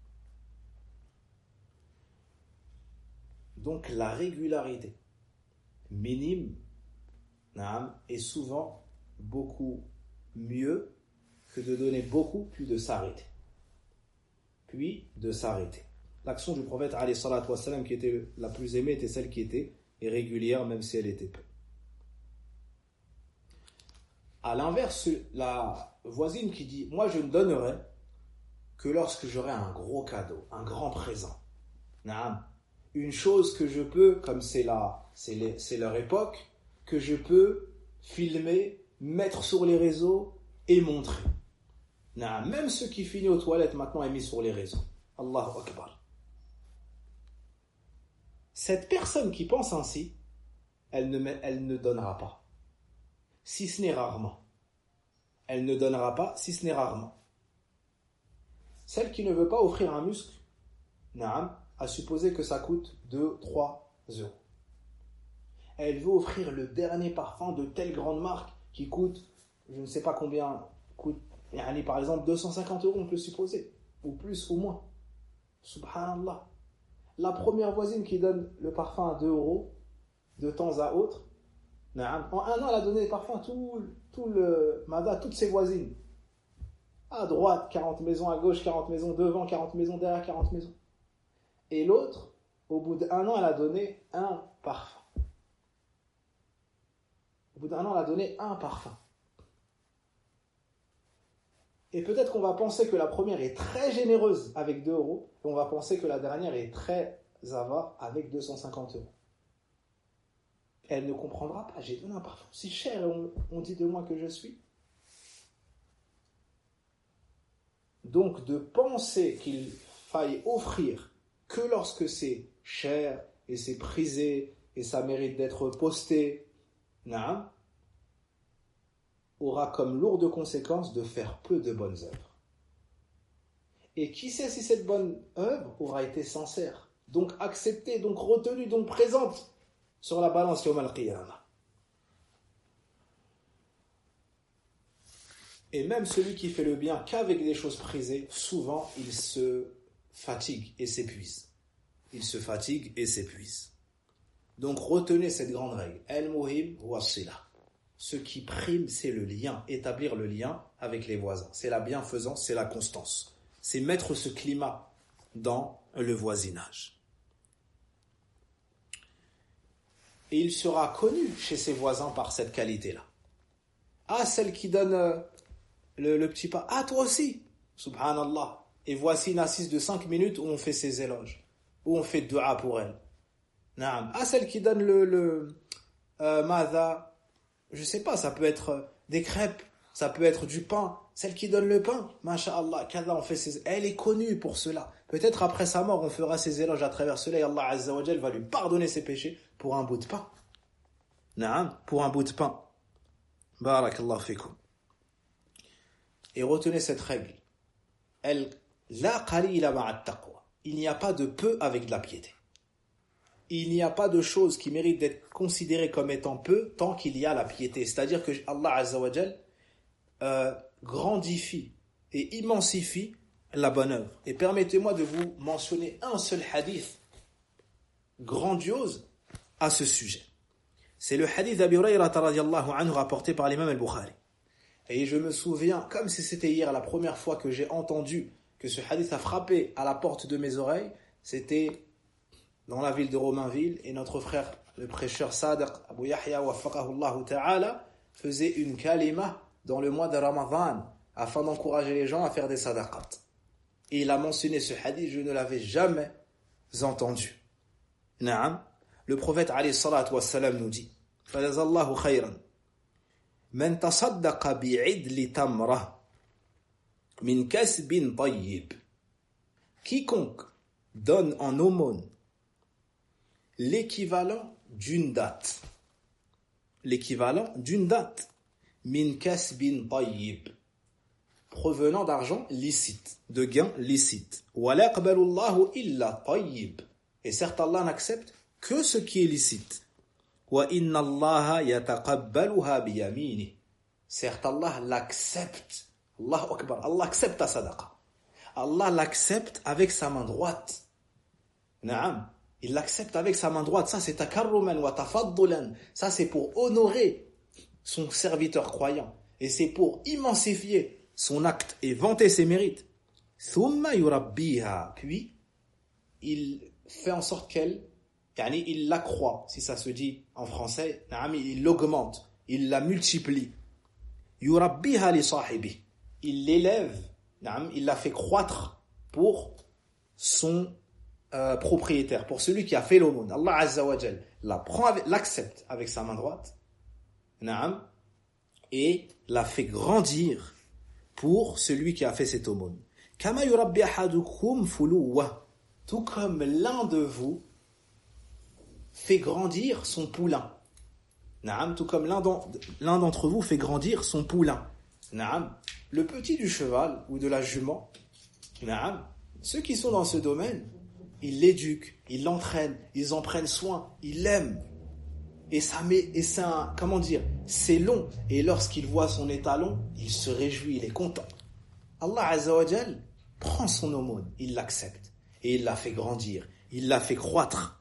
Donc la régularité minime, naam, est souvent beaucoup mieux que de donner beaucoup puis de s'arrêter. L'action du prophète alayhi salatu wassalam, qui était la plus aimée, était celle qui était irrégulière, même si elle était peu. À l'inverse, la voisine qui dit, moi je ne donnerai que lorsque j'aurai un gros cadeau, un grand présent. Naam. Une chose que je peux, comme c'est leur époque, que je peux filmer, mettre sur les réseaux et montrer. Naam. Même ce qui finit aux toilettes maintenant est mis sur les réseaux. Allahu Akbar. Cette personne qui pense ainsi, elle ne donnera pas. Si ce n'est rarement. Elle ne donnera pas si ce n'est rarement. Celle qui ne veut pas offrir un muscle, naam, à supposer que ça coûte 2-3 euros. Elle veut offrir le dernier parfum de telle grande marque qui coûte, je ne sais pas combien, par exemple 250 euros, on peut supposer, ou plus ou moins. Subhanallah. La première voisine qui donne le parfum à 2 euros, de temps à autre, en un an, elle a donné des parfums tout le Mada, toutes ses voisines. À droite, 40 maisons, à gauche, 40 maisons, devant, 40 maisons, derrière, 40 maisons. Et l'autre, au bout d'un an, elle a donné un parfum. Au bout d'un an, elle a donné un parfum. Et peut-être qu'on va penser que la première est très généreuse avec 2 euros, et on va penser que la dernière est très avare avec 250 euros. Elle ne comprendra pas. J'ai donné un parfum si cher et on dit de moi que je suis. Donc de penser qu'il faille offrir que lorsque c'est cher et c'est prisé et ça mérite d'être posté, naam, aura comme lourde conséquence de faire peu de bonnes œuvres. Et qui sait si cette bonne œuvre aura été sincère, donc acceptée, donc retenue, donc présente sur la balance Yawm al-Qiyamah. Et même celui qui fait le bien qu'avec des choses prisées, souvent il se fatigue et s'épuise. Donc retenez cette grande règle. Al-muhim wa sila. Ce qui prime, c'est le lien, établir le lien avec les voisins. C'est la bienfaisance, c'est la constance. C'est mettre ce climat dans le voisinage. et il sera connu chez ses voisins par cette qualité-là. Ah, celle qui donne le petit pas. Ah, toi aussi, subhanallah. Et voici une assise de 5 minutes où on fait ses éloges, où on fait dua pour elle. Naam. Ah, celle qui donne madha, je sais pas, ça peut être des crêpes, ça peut être du pain. Celle qui donne le pain, masha'Allah, on fait elle est connue pour cela. Peut-être après sa mort, on fera ses éloges à travers cela et Allah Azza wa Jal va lui pardonner ses péchés pour un bout de pain. Naam, pour un bout de pain. Barakallahu fikum. Et retenez cette règle. La qalila ma'a taqwa. Il n'y a pas de peu avec de la piété. Il n'y a pas de chose qui mérite d'être considérée comme étant peu tant qu'il y a la piété. C'est-à-dire que Allah Azza wa Jal grandifie et immensifie la bonne œuvre. Et permettez-moi de vous mentionner un seul hadith grandiose à ce sujet. C'est le hadith d'Abi Hurayrata radiyallahu anhu rapporté par l'imam al-Bukhari. Et je me souviens, comme si c'était hier, la première fois que j'ai entendu que ce hadith a frappé à la porte de mes oreilles, c'était dans la ville de Romainville, et notre frère, le prêcheur Sadiq Abu Yahya waffaqahu Allah ta'ala, faisait une kalima dans le mois de Ramadan, afin d'encourager les gens à faire des sadaqat. Et il a mentionné ce hadith, je ne l'avais jamais entendu. Naam. Le prophète alayhi salatu wassalam nous dit, Fadazallahu khayran, man tasaddaqa bi'idli tamra min kasbin tayyib. Quiconque donne en aumône l'équivalent d'une date, min kasbin tayyib, provenant d'argent licite, de gains licites. Wa la yaqbalu Allahu illa tayyib. Et certes, Allah n'accepte que ce qui est licite. Wa inna Allaha yataqabbaluha biyamini. Certes, Allah l'accepte. Allahu Akbar. Allah accepte ta sadaqa. Allah l'accepte avec sa main droite. Naam. Il l'accepte avec sa main droite. Ça, c'est takarruman wa tafaddulan. Ça, c'est pour honorer son serviteur croyant. Et c'est pour immensifier son acte et vanter ses mérites. Thumma yurabbiha. Puis, il fait en sorte qu'elle, il l'accroît, si ça se dit en français, il l'augmente, il la multiplie. Yurabbiha li sahibi. Il l'élève, il la fait croître pour son propriétaire, pour celui qui a fait l'aumône. Allah Azza wa Jal l'accepte avec sa main droite, et la fait grandir pour celui qui a fait cette aumône. Kama yurabbi ahadukum fuluwa. Tout comme l'un de vous fait grandir son poulain. Tout comme l'un d'entre vous fait grandir son poulain. Le petit du cheval ou de la jument, ceux qui sont dans ce domaine, ils l'éduquent, ils l'entraînent, ils en prennent soin, ils l'aiment. Et c'est long. Et lorsqu'il voit son étalon, il se réjouit, il est content. Allah Azza wa Jal prend son aumône, il l'accepte. Et il la fait grandir, il la fait croître.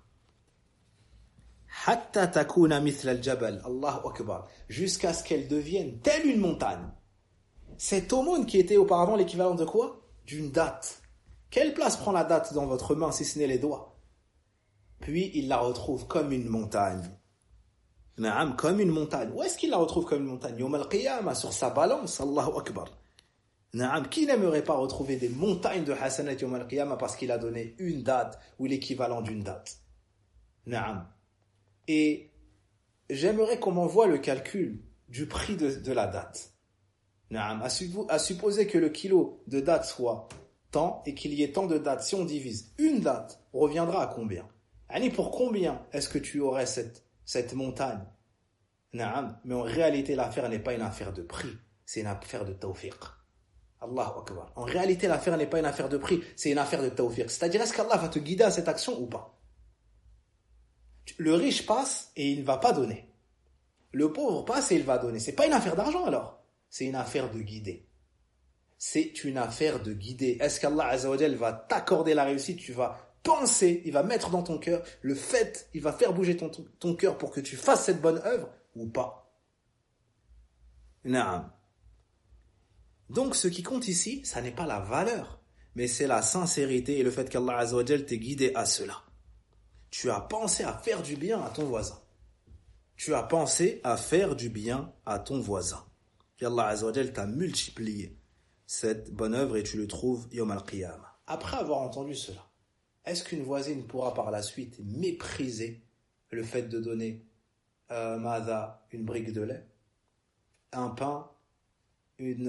Hatta takuna mithla al-jabal, Allahu Akbar, jusqu'à ce qu'elle devienne telle une montagne. Cette aumône qui était auparavant l'équivalent de quoi? D'une date. Quelle place prend la date dans votre main si ce n'est les doigts? Puis il la retrouve comme une montagne. Naam, comme une montagne. Où est-ce qu'il la retrouve comme une montagne? Yawm al-qiyamah, sur sa balance, Allahu Akbar. Naam, qui n'aimerait pas retrouver des montagnes de hasanat yawm al-qiyamah parce qu'il a donné une date ou l'équivalent d'une date? Naam. Et j'aimerais qu'on m'envoie le calcul du prix de la date. Naam. À supposer que le kilo de date soit tant et qu'il y ait tant de dates, si on divise, une date reviendra à combien? Pour combien est-ce que tu aurais cette montagne? Naam. Mais en réalité, l'affaire n'est pas une affaire de prix, c'est une affaire de tawfiq. Allahu Akbar. En réalité, l'affaire n'est pas une affaire de prix, c'est une affaire de tawfiq. C'est-à-dire, est-ce qu'Allah va te guider à cette action ou pas? Le riche passe et il ne va pas donner. Le pauvre passe et il va donner. C'est pas une affaire d'argent alors. C'est une affaire de guider. C'est une affaire de guider. Est-ce qu'Allah Azza wa Jal va t'accorder la réussite? Tu vas penser, il va mettre dans ton cœur le fait, il va faire bouger ton cœur pour que tu fasses cette bonne œuvre ou pas? Naam. Donc ce qui compte ici, ça n'est pas la valeur, mais c'est la sincérité et le fait qu'Allah Azza wa Jal t'ait guidé à cela. Tu as pensé à faire du bien à ton voisin. tu as pensé à faire du bien à ton voisin. Et Allah Azza wa Jal t'a multiplié cette bonne œuvre et tu le trouves Yawm al-Qiyamah. Après avoir entendu cela, est-ce qu'une voisine pourra par la suite mépriser le fait de donner une brique de lait, un pain, une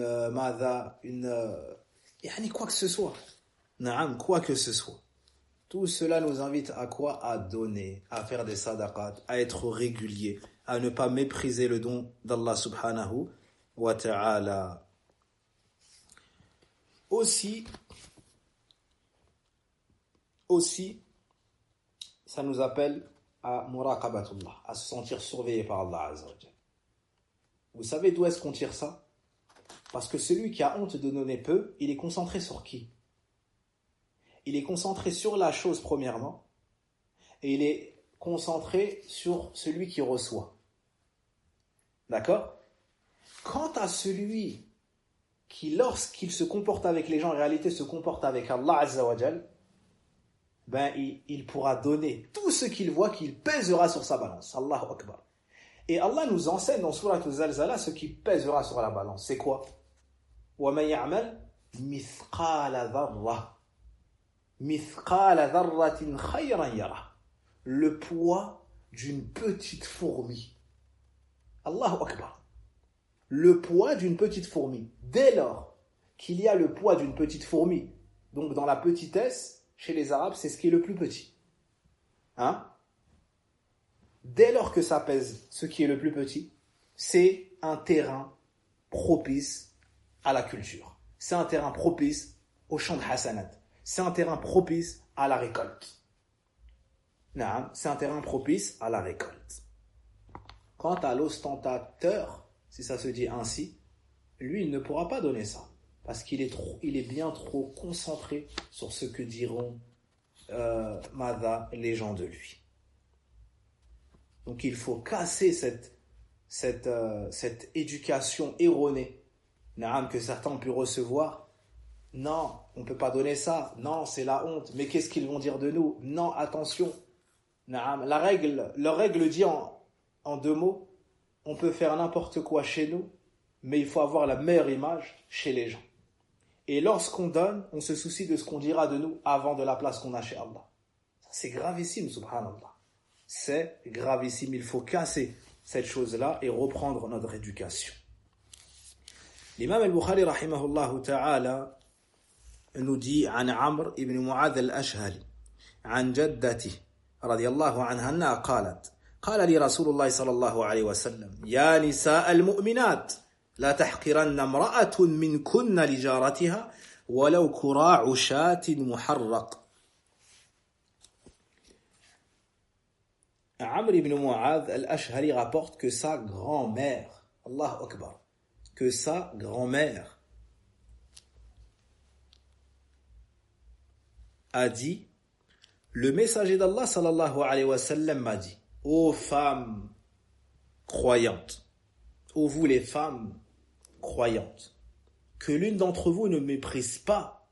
quoi que ce soit. Naam, quoi que ce soit. Tout cela nous invite à quoi? À donner, à faire des sadaqat, à être régulier, à ne pas mépriser le don d'Allah subhanahu wa ta'ala. Aussi, ça nous appelle à muraqabatullah, à se sentir surveillé par Allah Azza wa Jalla. Vous savez d'où est-ce qu'on tire ça? Parce que celui qui a honte de donner peu, il est concentré sur qui? Il est concentré sur la chose premièrement, et il est concentré sur celui qui reçoit. D'accord? Quant à celui qui, lorsqu'il se comporte avec les gens, en réalité se comporte avec Allah Azza wa Jal, il pourra donner tout ce qu'il voit, qu'il pèsera sur sa balance. Allahu Akbar. Et Allah nous enseigne dans Surat Al-Zalzala ce qui pèsera sur la balance. C'est quoi? وَمَنْ يَعْمَلْ مِثْقَالَ ذَرَّةٍ مِثْقَالَ ذَرَّةٍ خَيْرًا يَرَهُ. Le poids d'une petite fourmi. Allahu Akbar. Le poids d'une petite fourmi. Dès lors qu'il y a le poids d'une petite fourmi, donc dans la petitesse, chez les Arabes, c'est ce qui est le plus petit. Hein? Dès lors que ça pèse ce qui est le plus petit, c'est un terrain propice à la culture. C'est un terrain propice au champ de hasanat. C'est un terrain propice à la récolte. C'est un terrain propice à la récolte. Quant à l'ostentateur, si ça se dit ainsi, lui, il ne pourra pas donner ça. Parce qu'il est bien trop concentré sur ce que diront les gens de lui. Donc il faut casser cette éducation erronée que certains ont pu recevoir. Non, on ne peut pas donner ça. Non, c'est la honte. Mais qu'est-ce qu'ils vont dire de nous? Non, attention. Leur règle dit en 2 mots, on peut faire n'importe quoi chez nous, mais il faut avoir la meilleure image chez les gens. Et lorsqu'on donne, on se soucie de ce qu'on dira de nous avant de la place qu'on a chez Allah. Ça, c'est gravissime, subhanallah. C'est gravissime. Il faut casser cette chose-là et reprendre notre éducation. L'imam al-Bukhari, rahimahullah ta'ala, nous dit عن عمرو ibn معاذ الأشهلي عن جدته رضي الله عنها أنها قالت قال لي رسول الله صلى الله عليه وسلم يا نساء المؤمنات لا تحقرن امرأة منكن لجارتها ولو كراع شاة محرق. Amr ibn Mu'adh al-Ashhali rapporte que sa grand-mère, Allahu Akbar, que sa grand-mère a dit, le messager d'Allah sallallahu alayhi wa sallam m'a dit, ô femmes croyantes, ô vous les femmes croyantes, que l'une d'entre vous ne méprise pas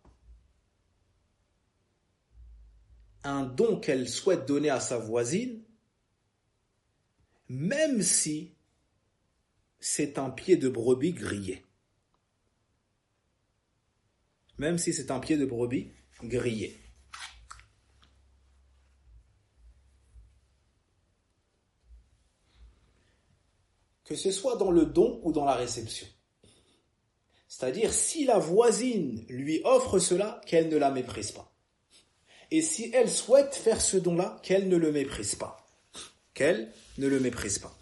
un don qu'elle souhaite donner à sa voisine, même si c'est un pied de brebis grillé. Même si c'est un pied de brebis grillé. Que ce soit dans le don ou dans la réception. C'est-à-dire, si la voisine lui offre cela, qu'elle ne la méprise pas. Et si elle souhaite faire ce don-là, qu'elle ne le méprise pas. Qu'elle ne le méprise pas.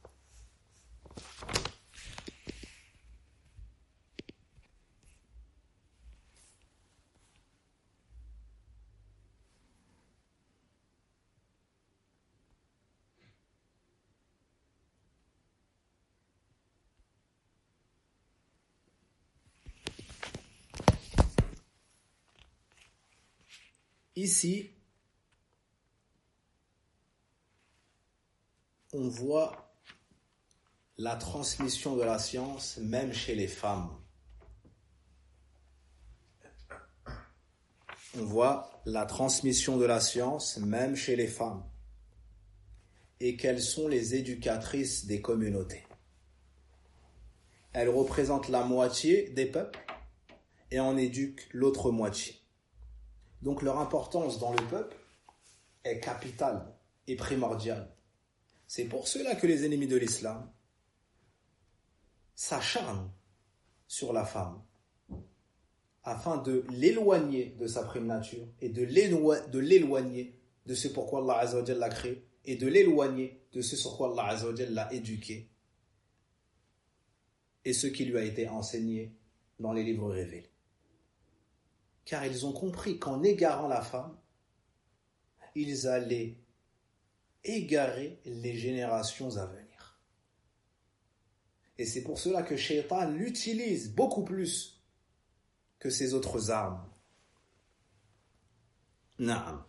Ici, on voit la transmission de la science même chez les femmes. On voit la transmission de la science même chez les femmes. et qu'elles sont les éducatrices des communautés. Elles représentent la moitié des peuples et en éduquent l'autre moitié. Donc leur importance dans le peuple est capitale et primordiale. C'est pour cela que les ennemis de l'islam s'acharnent sur la femme afin de l'éloigner de sa prime nature et de l'éloigner de ce pourquoi Allah Azza wa Jalla l'a créé et de l'éloigner de ce sur quoi Allah Azza wa Jalla l'a éduqué et ce qui lui a été enseigné dans les livres révélés. Car ils ont compris qu'en égarant la femme, ils allaient égarer les générations à venir. Et c'est pour cela que Shaitan l'utilise beaucoup plus que ses autres armes. Naam.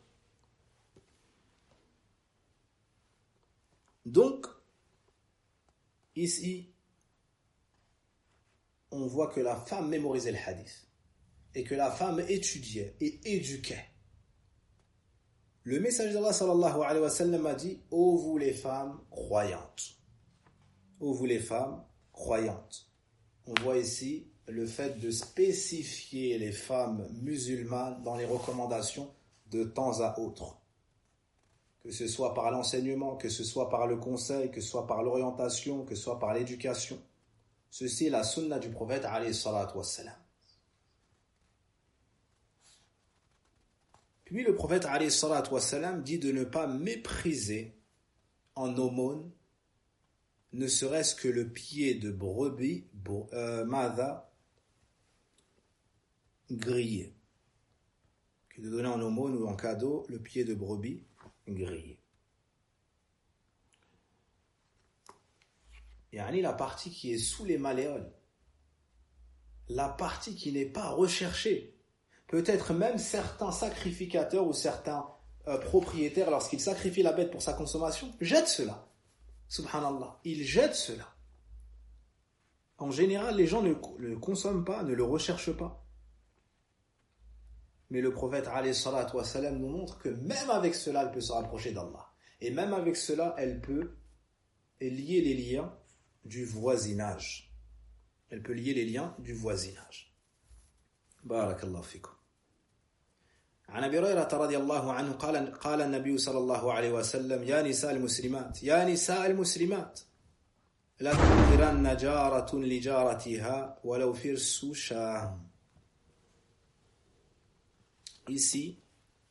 Donc, ici, on voit que la femme mémorisait le hadith et que la femme étudiait et éduquait. Le messager d'Allah sallallahu alayhi wa sallam a dit « Ô vous les femmes croyantes ». Ô vous les femmes croyantes. On voit ici le fait de spécifier les femmes musulmanes dans les recommandations de temps à autre. Que ce soit par l'enseignement, que ce soit par le conseil, que ce soit par l'orientation, que ce soit par l'éducation. Ceci est la sunna du prophète alayhi salatu wassalam. Puis le prophète alayhi salatu wassalam dit de ne pas mépriser en aumône ne serait-ce que le pied de brebis mada grillé. Que de donner en aumône ou en cadeau le pied de brebis grillé. Yani la partie qui est sous les malléoles, la partie qui n'est pas recherchée. Peut-être même certains sacrificateurs ou certains propriétaires, lorsqu'ils sacrifient la bête pour sa consommation, jettent cela. Subhanallah, ils jettent cela. En général, les gens ne le consomment pas, ne le recherchent pas. Mais le prophète alayhi salatu wa salam nous montre que même avec cela, elle peut se rapprocher d'Allah. Et même avec cela, elle peut lier les liens du voisinage. Elle peut lier les liens du voisinage. Barakallahu fikum. عن أبي هريرة رضي الله عنه قال النبي صلى الله عليه وسلم يا نساء المسلمات لا تنكرن جارة لجارتها ولو فرس شاة. Ici,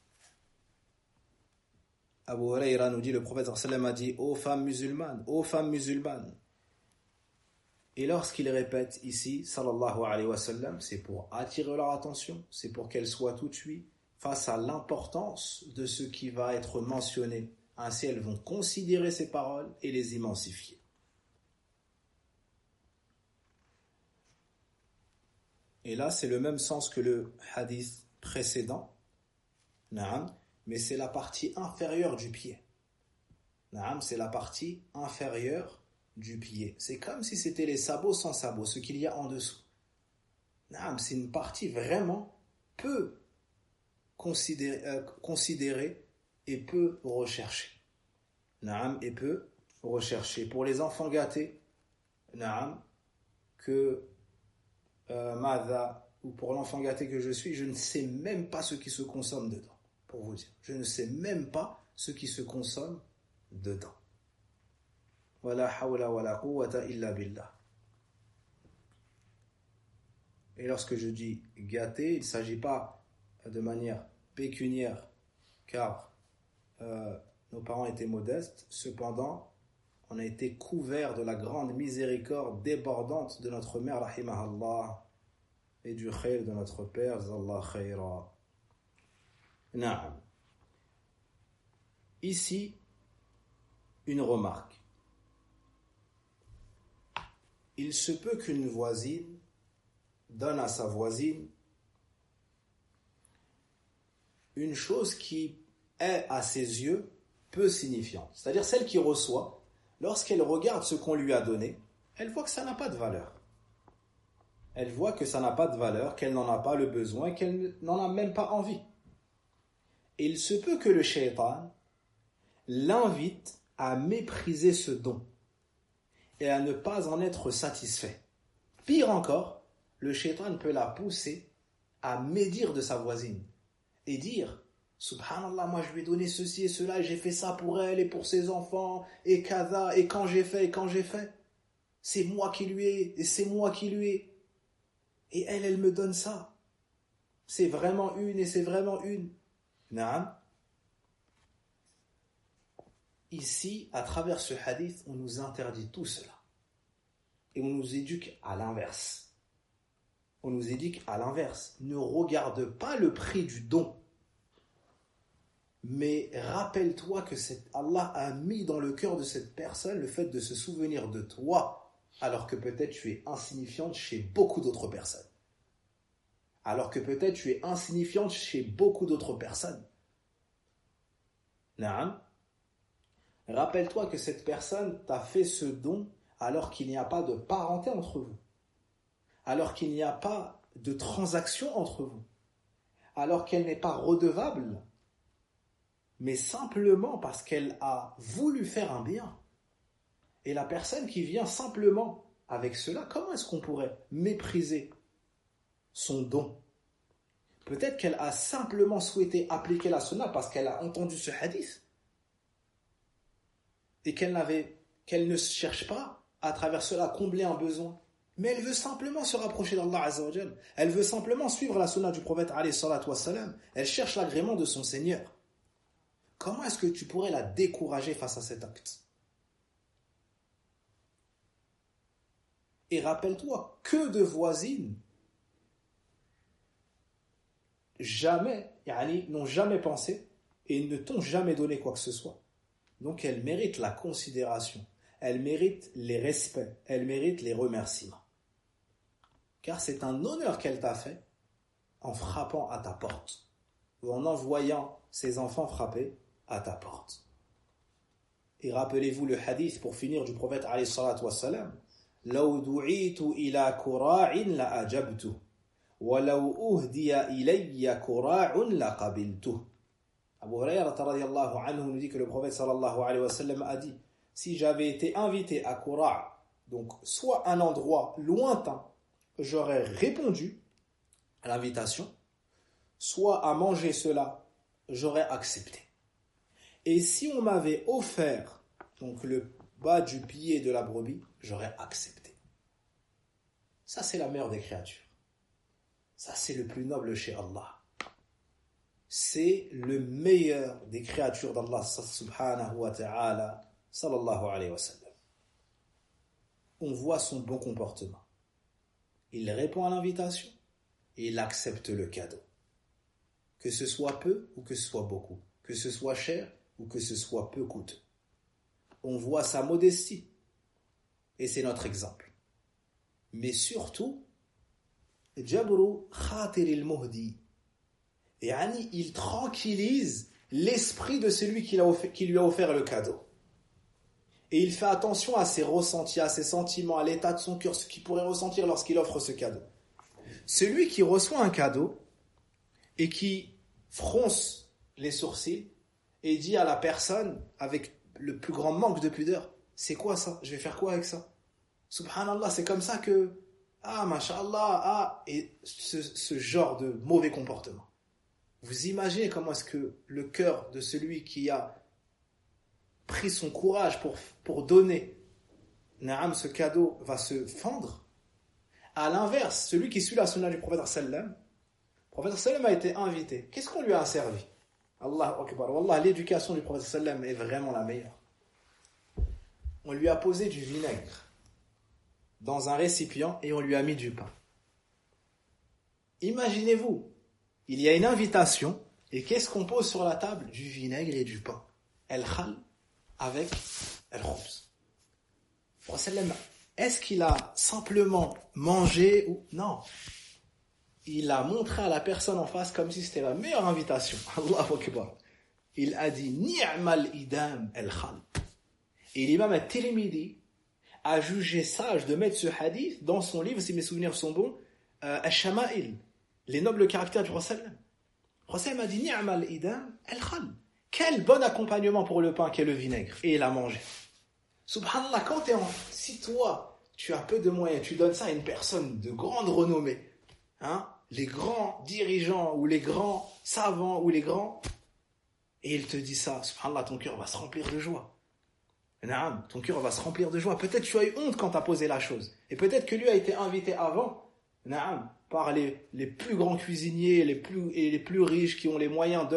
Abu Huraira nous dit, le prophète sallam a dit, ô femmes musulmanes. Et lorsqu'il répète ici, sallallahu alayhi wa sallam, c'est pour attirer leur attention, c'est pour qu'elles soient tout de suite face à l'importance de ce qui va être mentionné. Ainsi, elles vont considérer ces paroles et les immensifier. Et là, c'est le même sens que le hadith précédent, mais c'est la partie inférieure du pied. C'est la partie inférieure du pied. C'est comme si c'était les sabots sans sabots, ce qu'il y a en dessous. C'est une partie vraiment peu considérée et peu recherchée. Et peu recherchée. Pour les enfants gâtés, que ou pour l'enfant gâté que je suis, je ne sais même pas ce qui se consomme dedans. Pour vous dire, je ne sais même pas ce qui se consomme dedans. Wala hawla wala quwwata illa billah. Et lorsque je dis gâté, il ne s'agit pas de manière pécuniaire, car nos parents étaient modestes. Cependant, on a été couverts de la grande miséricorde débordante de notre mère, rahimahallah, et du khayr de notre père, zallah khayra. Na'am. Ici, une remarque. Il se peut qu'une voisine donne à sa voisine une chose qui est à ses yeux peu signifiante. C'est-à-dire celle qui reçoit, lorsqu'elle regarde ce qu'on lui a donné, elle voit que ça n'a pas de valeur. Elle voit que ça n'a pas de valeur, qu'elle n'en a pas le besoin, qu'elle n'en a même pas envie. Et il se peut que le shaitan l'invite à mépriser ce don et à ne pas en être satisfait. Pire encore, le shaitan peut la pousser à médire de sa voisine et dire « Subhanallah, moi je lui ai donné ceci et cela, et j'ai fait ça pour elle et pour ses enfants, et kada, et quand j'ai fait, c'est moi qui lui ai, et c'est moi qui lui ai. Et elle me donne ça. C'est vraiment une, et c'est vraiment une. » Naam. Ici, à travers ce hadith, on nous interdit tout cela. Et on nous éduque à l'inverse. On nous éduque à l'inverse. Ne regarde pas le prix du don. Mais rappelle-toi que Allah a mis dans le cœur de cette personne le fait de se souvenir de toi, alors que peut-être tu es insignifiante chez beaucoup d'autres personnes. Naam. Rappelle-toi que cette personne t'a fait ce don alors qu'il n'y a pas de parenté entre vous, alors qu'il n'y a pas de transaction entre vous, alors qu'elle n'est pas redevable, mais simplement parce qu'elle a voulu faire un bien. Et la personne qui vient simplement avec cela, comment est-ce qu'on pourrait mépriser son don? Peut-être qu'elle a simplement souhaité appliquer la sunna parce qu'elle a entendu ce hadith et qu'elle ne cherche pas à travers cela combler un besoin. Mais elle veut simplement se rapprocher d'Allah Azza wa Jal. Elle veut simplement suivre la sunna du prophète alayhi salatu wassalam. Elle cherche l'agrément de son Seigneur. Comment est-ce que tu pourrais la décourager face à cet acte? Et rappelle-toi, que de voisines n'ont jamais pensé et ne t'ont jamais donné quoi que ce soit. Donc elles méritent la considération, elles méritent les respects, elles méritent les remerciements. Car c'est un honneur qu'elle t'a fait en frappant à ta porte ou en envoyant ses enfants frapper à ta porte. Et rappelez-vous le hadith pour finir du prophète alayhi salatu wassalam. لو دعيت إلى كراع لأجبته ولو أهدي إلي كراع لقبلته. Abu Hurayrah radiyallahu anhu nous dit que le prophète sallallahu alayhi wa sallam a dit: si j'avais été invité à Qura', donc soit un endroit lointain, j'aurais répondu à l'invitation, soit à manger cela, j'aurais accepté. Et si on m'avait offert donc le bas du pied de la brebis, j'aurais accepté. Ça, c'est la meilleure des créatures. Ça, c'est le plus noble chez Allah. C'est le meilleur des créatures d'Allah subhanahu wa ta'ala, sallallahu alayhi wa sallam. On voit son bon comportement. Il répond à l'invitation et il accepte le cadeau. Que ce soit peu ou que ce soit beaucoup. Que ce soit cher ou que ce soit peu coûteux. On voit sa modestie. Et c'est notre exemple. Mais surtout, Jabru khatir al-muhdi. Et il tranquillise l'esprit de celui qui lui a offert le cadeau. Et il fait attention à ses ressentis, à ses sentiments, à l'état de son cœur, ce qu'il pourrait ressentir lorsqu'il offre ce cadeau. Celui qui reçoit un cadeau et qui fronce les sourcils et dit à la personne avec le plus grand manque de pudeur: c'est quoi ça? Je vais faire quoi avec ça? Subhanallah, c'est comme ça que... Ah, masha'Allah, et ce genre de mauvais comportement. Vous imaginez comment est-ce que le cœur de celui qui a pris son courage pour donner ce cadeau va se fendre? À l'inverse, celui qui suit la sunna du prophète sallam, le prophète sallam a été invité. Qu'est-ce qu'on lui a servi? Allahu Akbar. Wallah, l'éducation du prophète sallam est vraiment la meilleure. On lui a posé du vinaigre dans un récipient et on lui a mis du pain. Imaginez-vous, il y a une invitation et qu'est-ce qu'on pose sur la table? Du vinaigre et du pain. El-khal avec el-khoubz. Est-ce qu'il a simplement mangé ou non? Il a montré à la personne en face comme si c'était la meilleure invitation. Allahu Akbar. Il a dit ni'mal idam el-khal. Et l'imam al-Tirmidhi a jugé sage de mettre ce hadith dans son livre, si mes souvenirs sont bons, Al-Shama'il, les nobles caractères du Prophète. Le Prophète a dit ni'mal idam el-khal. Quel bon accompagnement pour le pain qu'est le vinaigre. Et il a mangé. Subhanallah, si toi, tu as peu de moyens, tu donnes ça à une personne de grande renommée, hein, les grands dirigeants ou les grands savants ou les grands, et il te dit ça, subhanallah, ton cœur va se remplir de joie. Naam, ton cœur va se remplir de joie. Peut-être tu as eu honte quand tu as posé la chose. Et peut-être que lui a été invité avant, naam, par les plus grands cuisiniers, les plus riches qui ont les moyens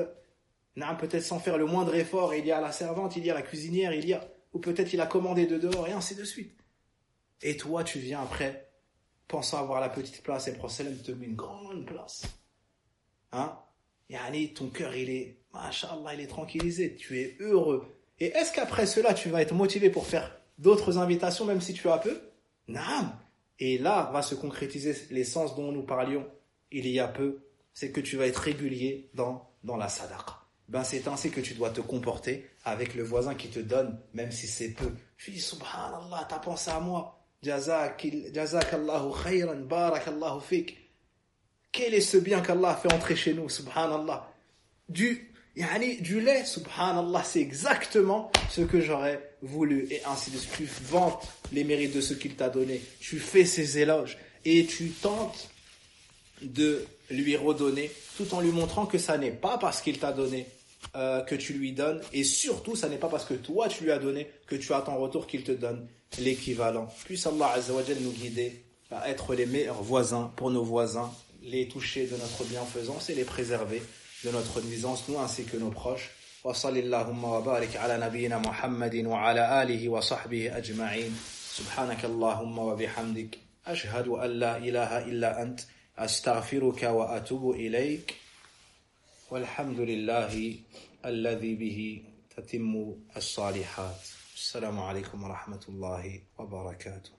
naam, peut-être sans faire le moindre effort, il y a la servante, il y a la cuisinière, ou peut-être il a commandé de dehors, et ainsi de suite. Et toi, tu viens après, pensant avoir la petite place, et le prophète te met une grande place. Hein? Yani, ton cœur, il est, masha'Allah, il est tranquillisé, tu es heureux. Et est-ce qu'après cela, tu vas être motivé pour faire d'autres invitations, même si tu as peu? Non. Et là, va se concrétiser l'essence dont nous parlions il y a peu, c'est que tu vas être régulier dans la sadaqa. C'est ainsi que tu dois te comporter avec le voisin qui te donne, même si c'est peu. Je dis, subhanallah, t'as pensé à moi. Jazakallahu khayran, barakallahu fik. Quel est ce bien qu'Allah a fait entrer chez nous, subhanallah. Du lait, subhanallah, c'est exactement ce que j'aurais voulu. Et ainsi de suite, tu vantes les mérites de ce qu'il t'a donné. Tu fais ses éloges. Et tu tentes de lui redonner, tout en lui montrant que ça n'est pas parce qu'il t'a donné que tu lui donnes, et surtout ça n'est pas parce que toi tu lui as donné que tu attends en retour qu'il te donne l'équivalent. Puisse Allah Azza wa Jal nous guider à être les meilleurs voisins pour nos voisins, les toucher de notre bienfaisance et les préserver de notre nuisance, nous ainsi que nos proches. Wa sallallahu wa barik ala nabiyyina Muhammadin wa ala alihi wa sahbihi ajma'in. Subhanakallahumma wa bihamdik ashhadu an la ilaha illa ant أستغفرك وأتوب إليك والحمد لله الذي به تتم الصالحات. السلام عليكم ورحمة الله وبركاته.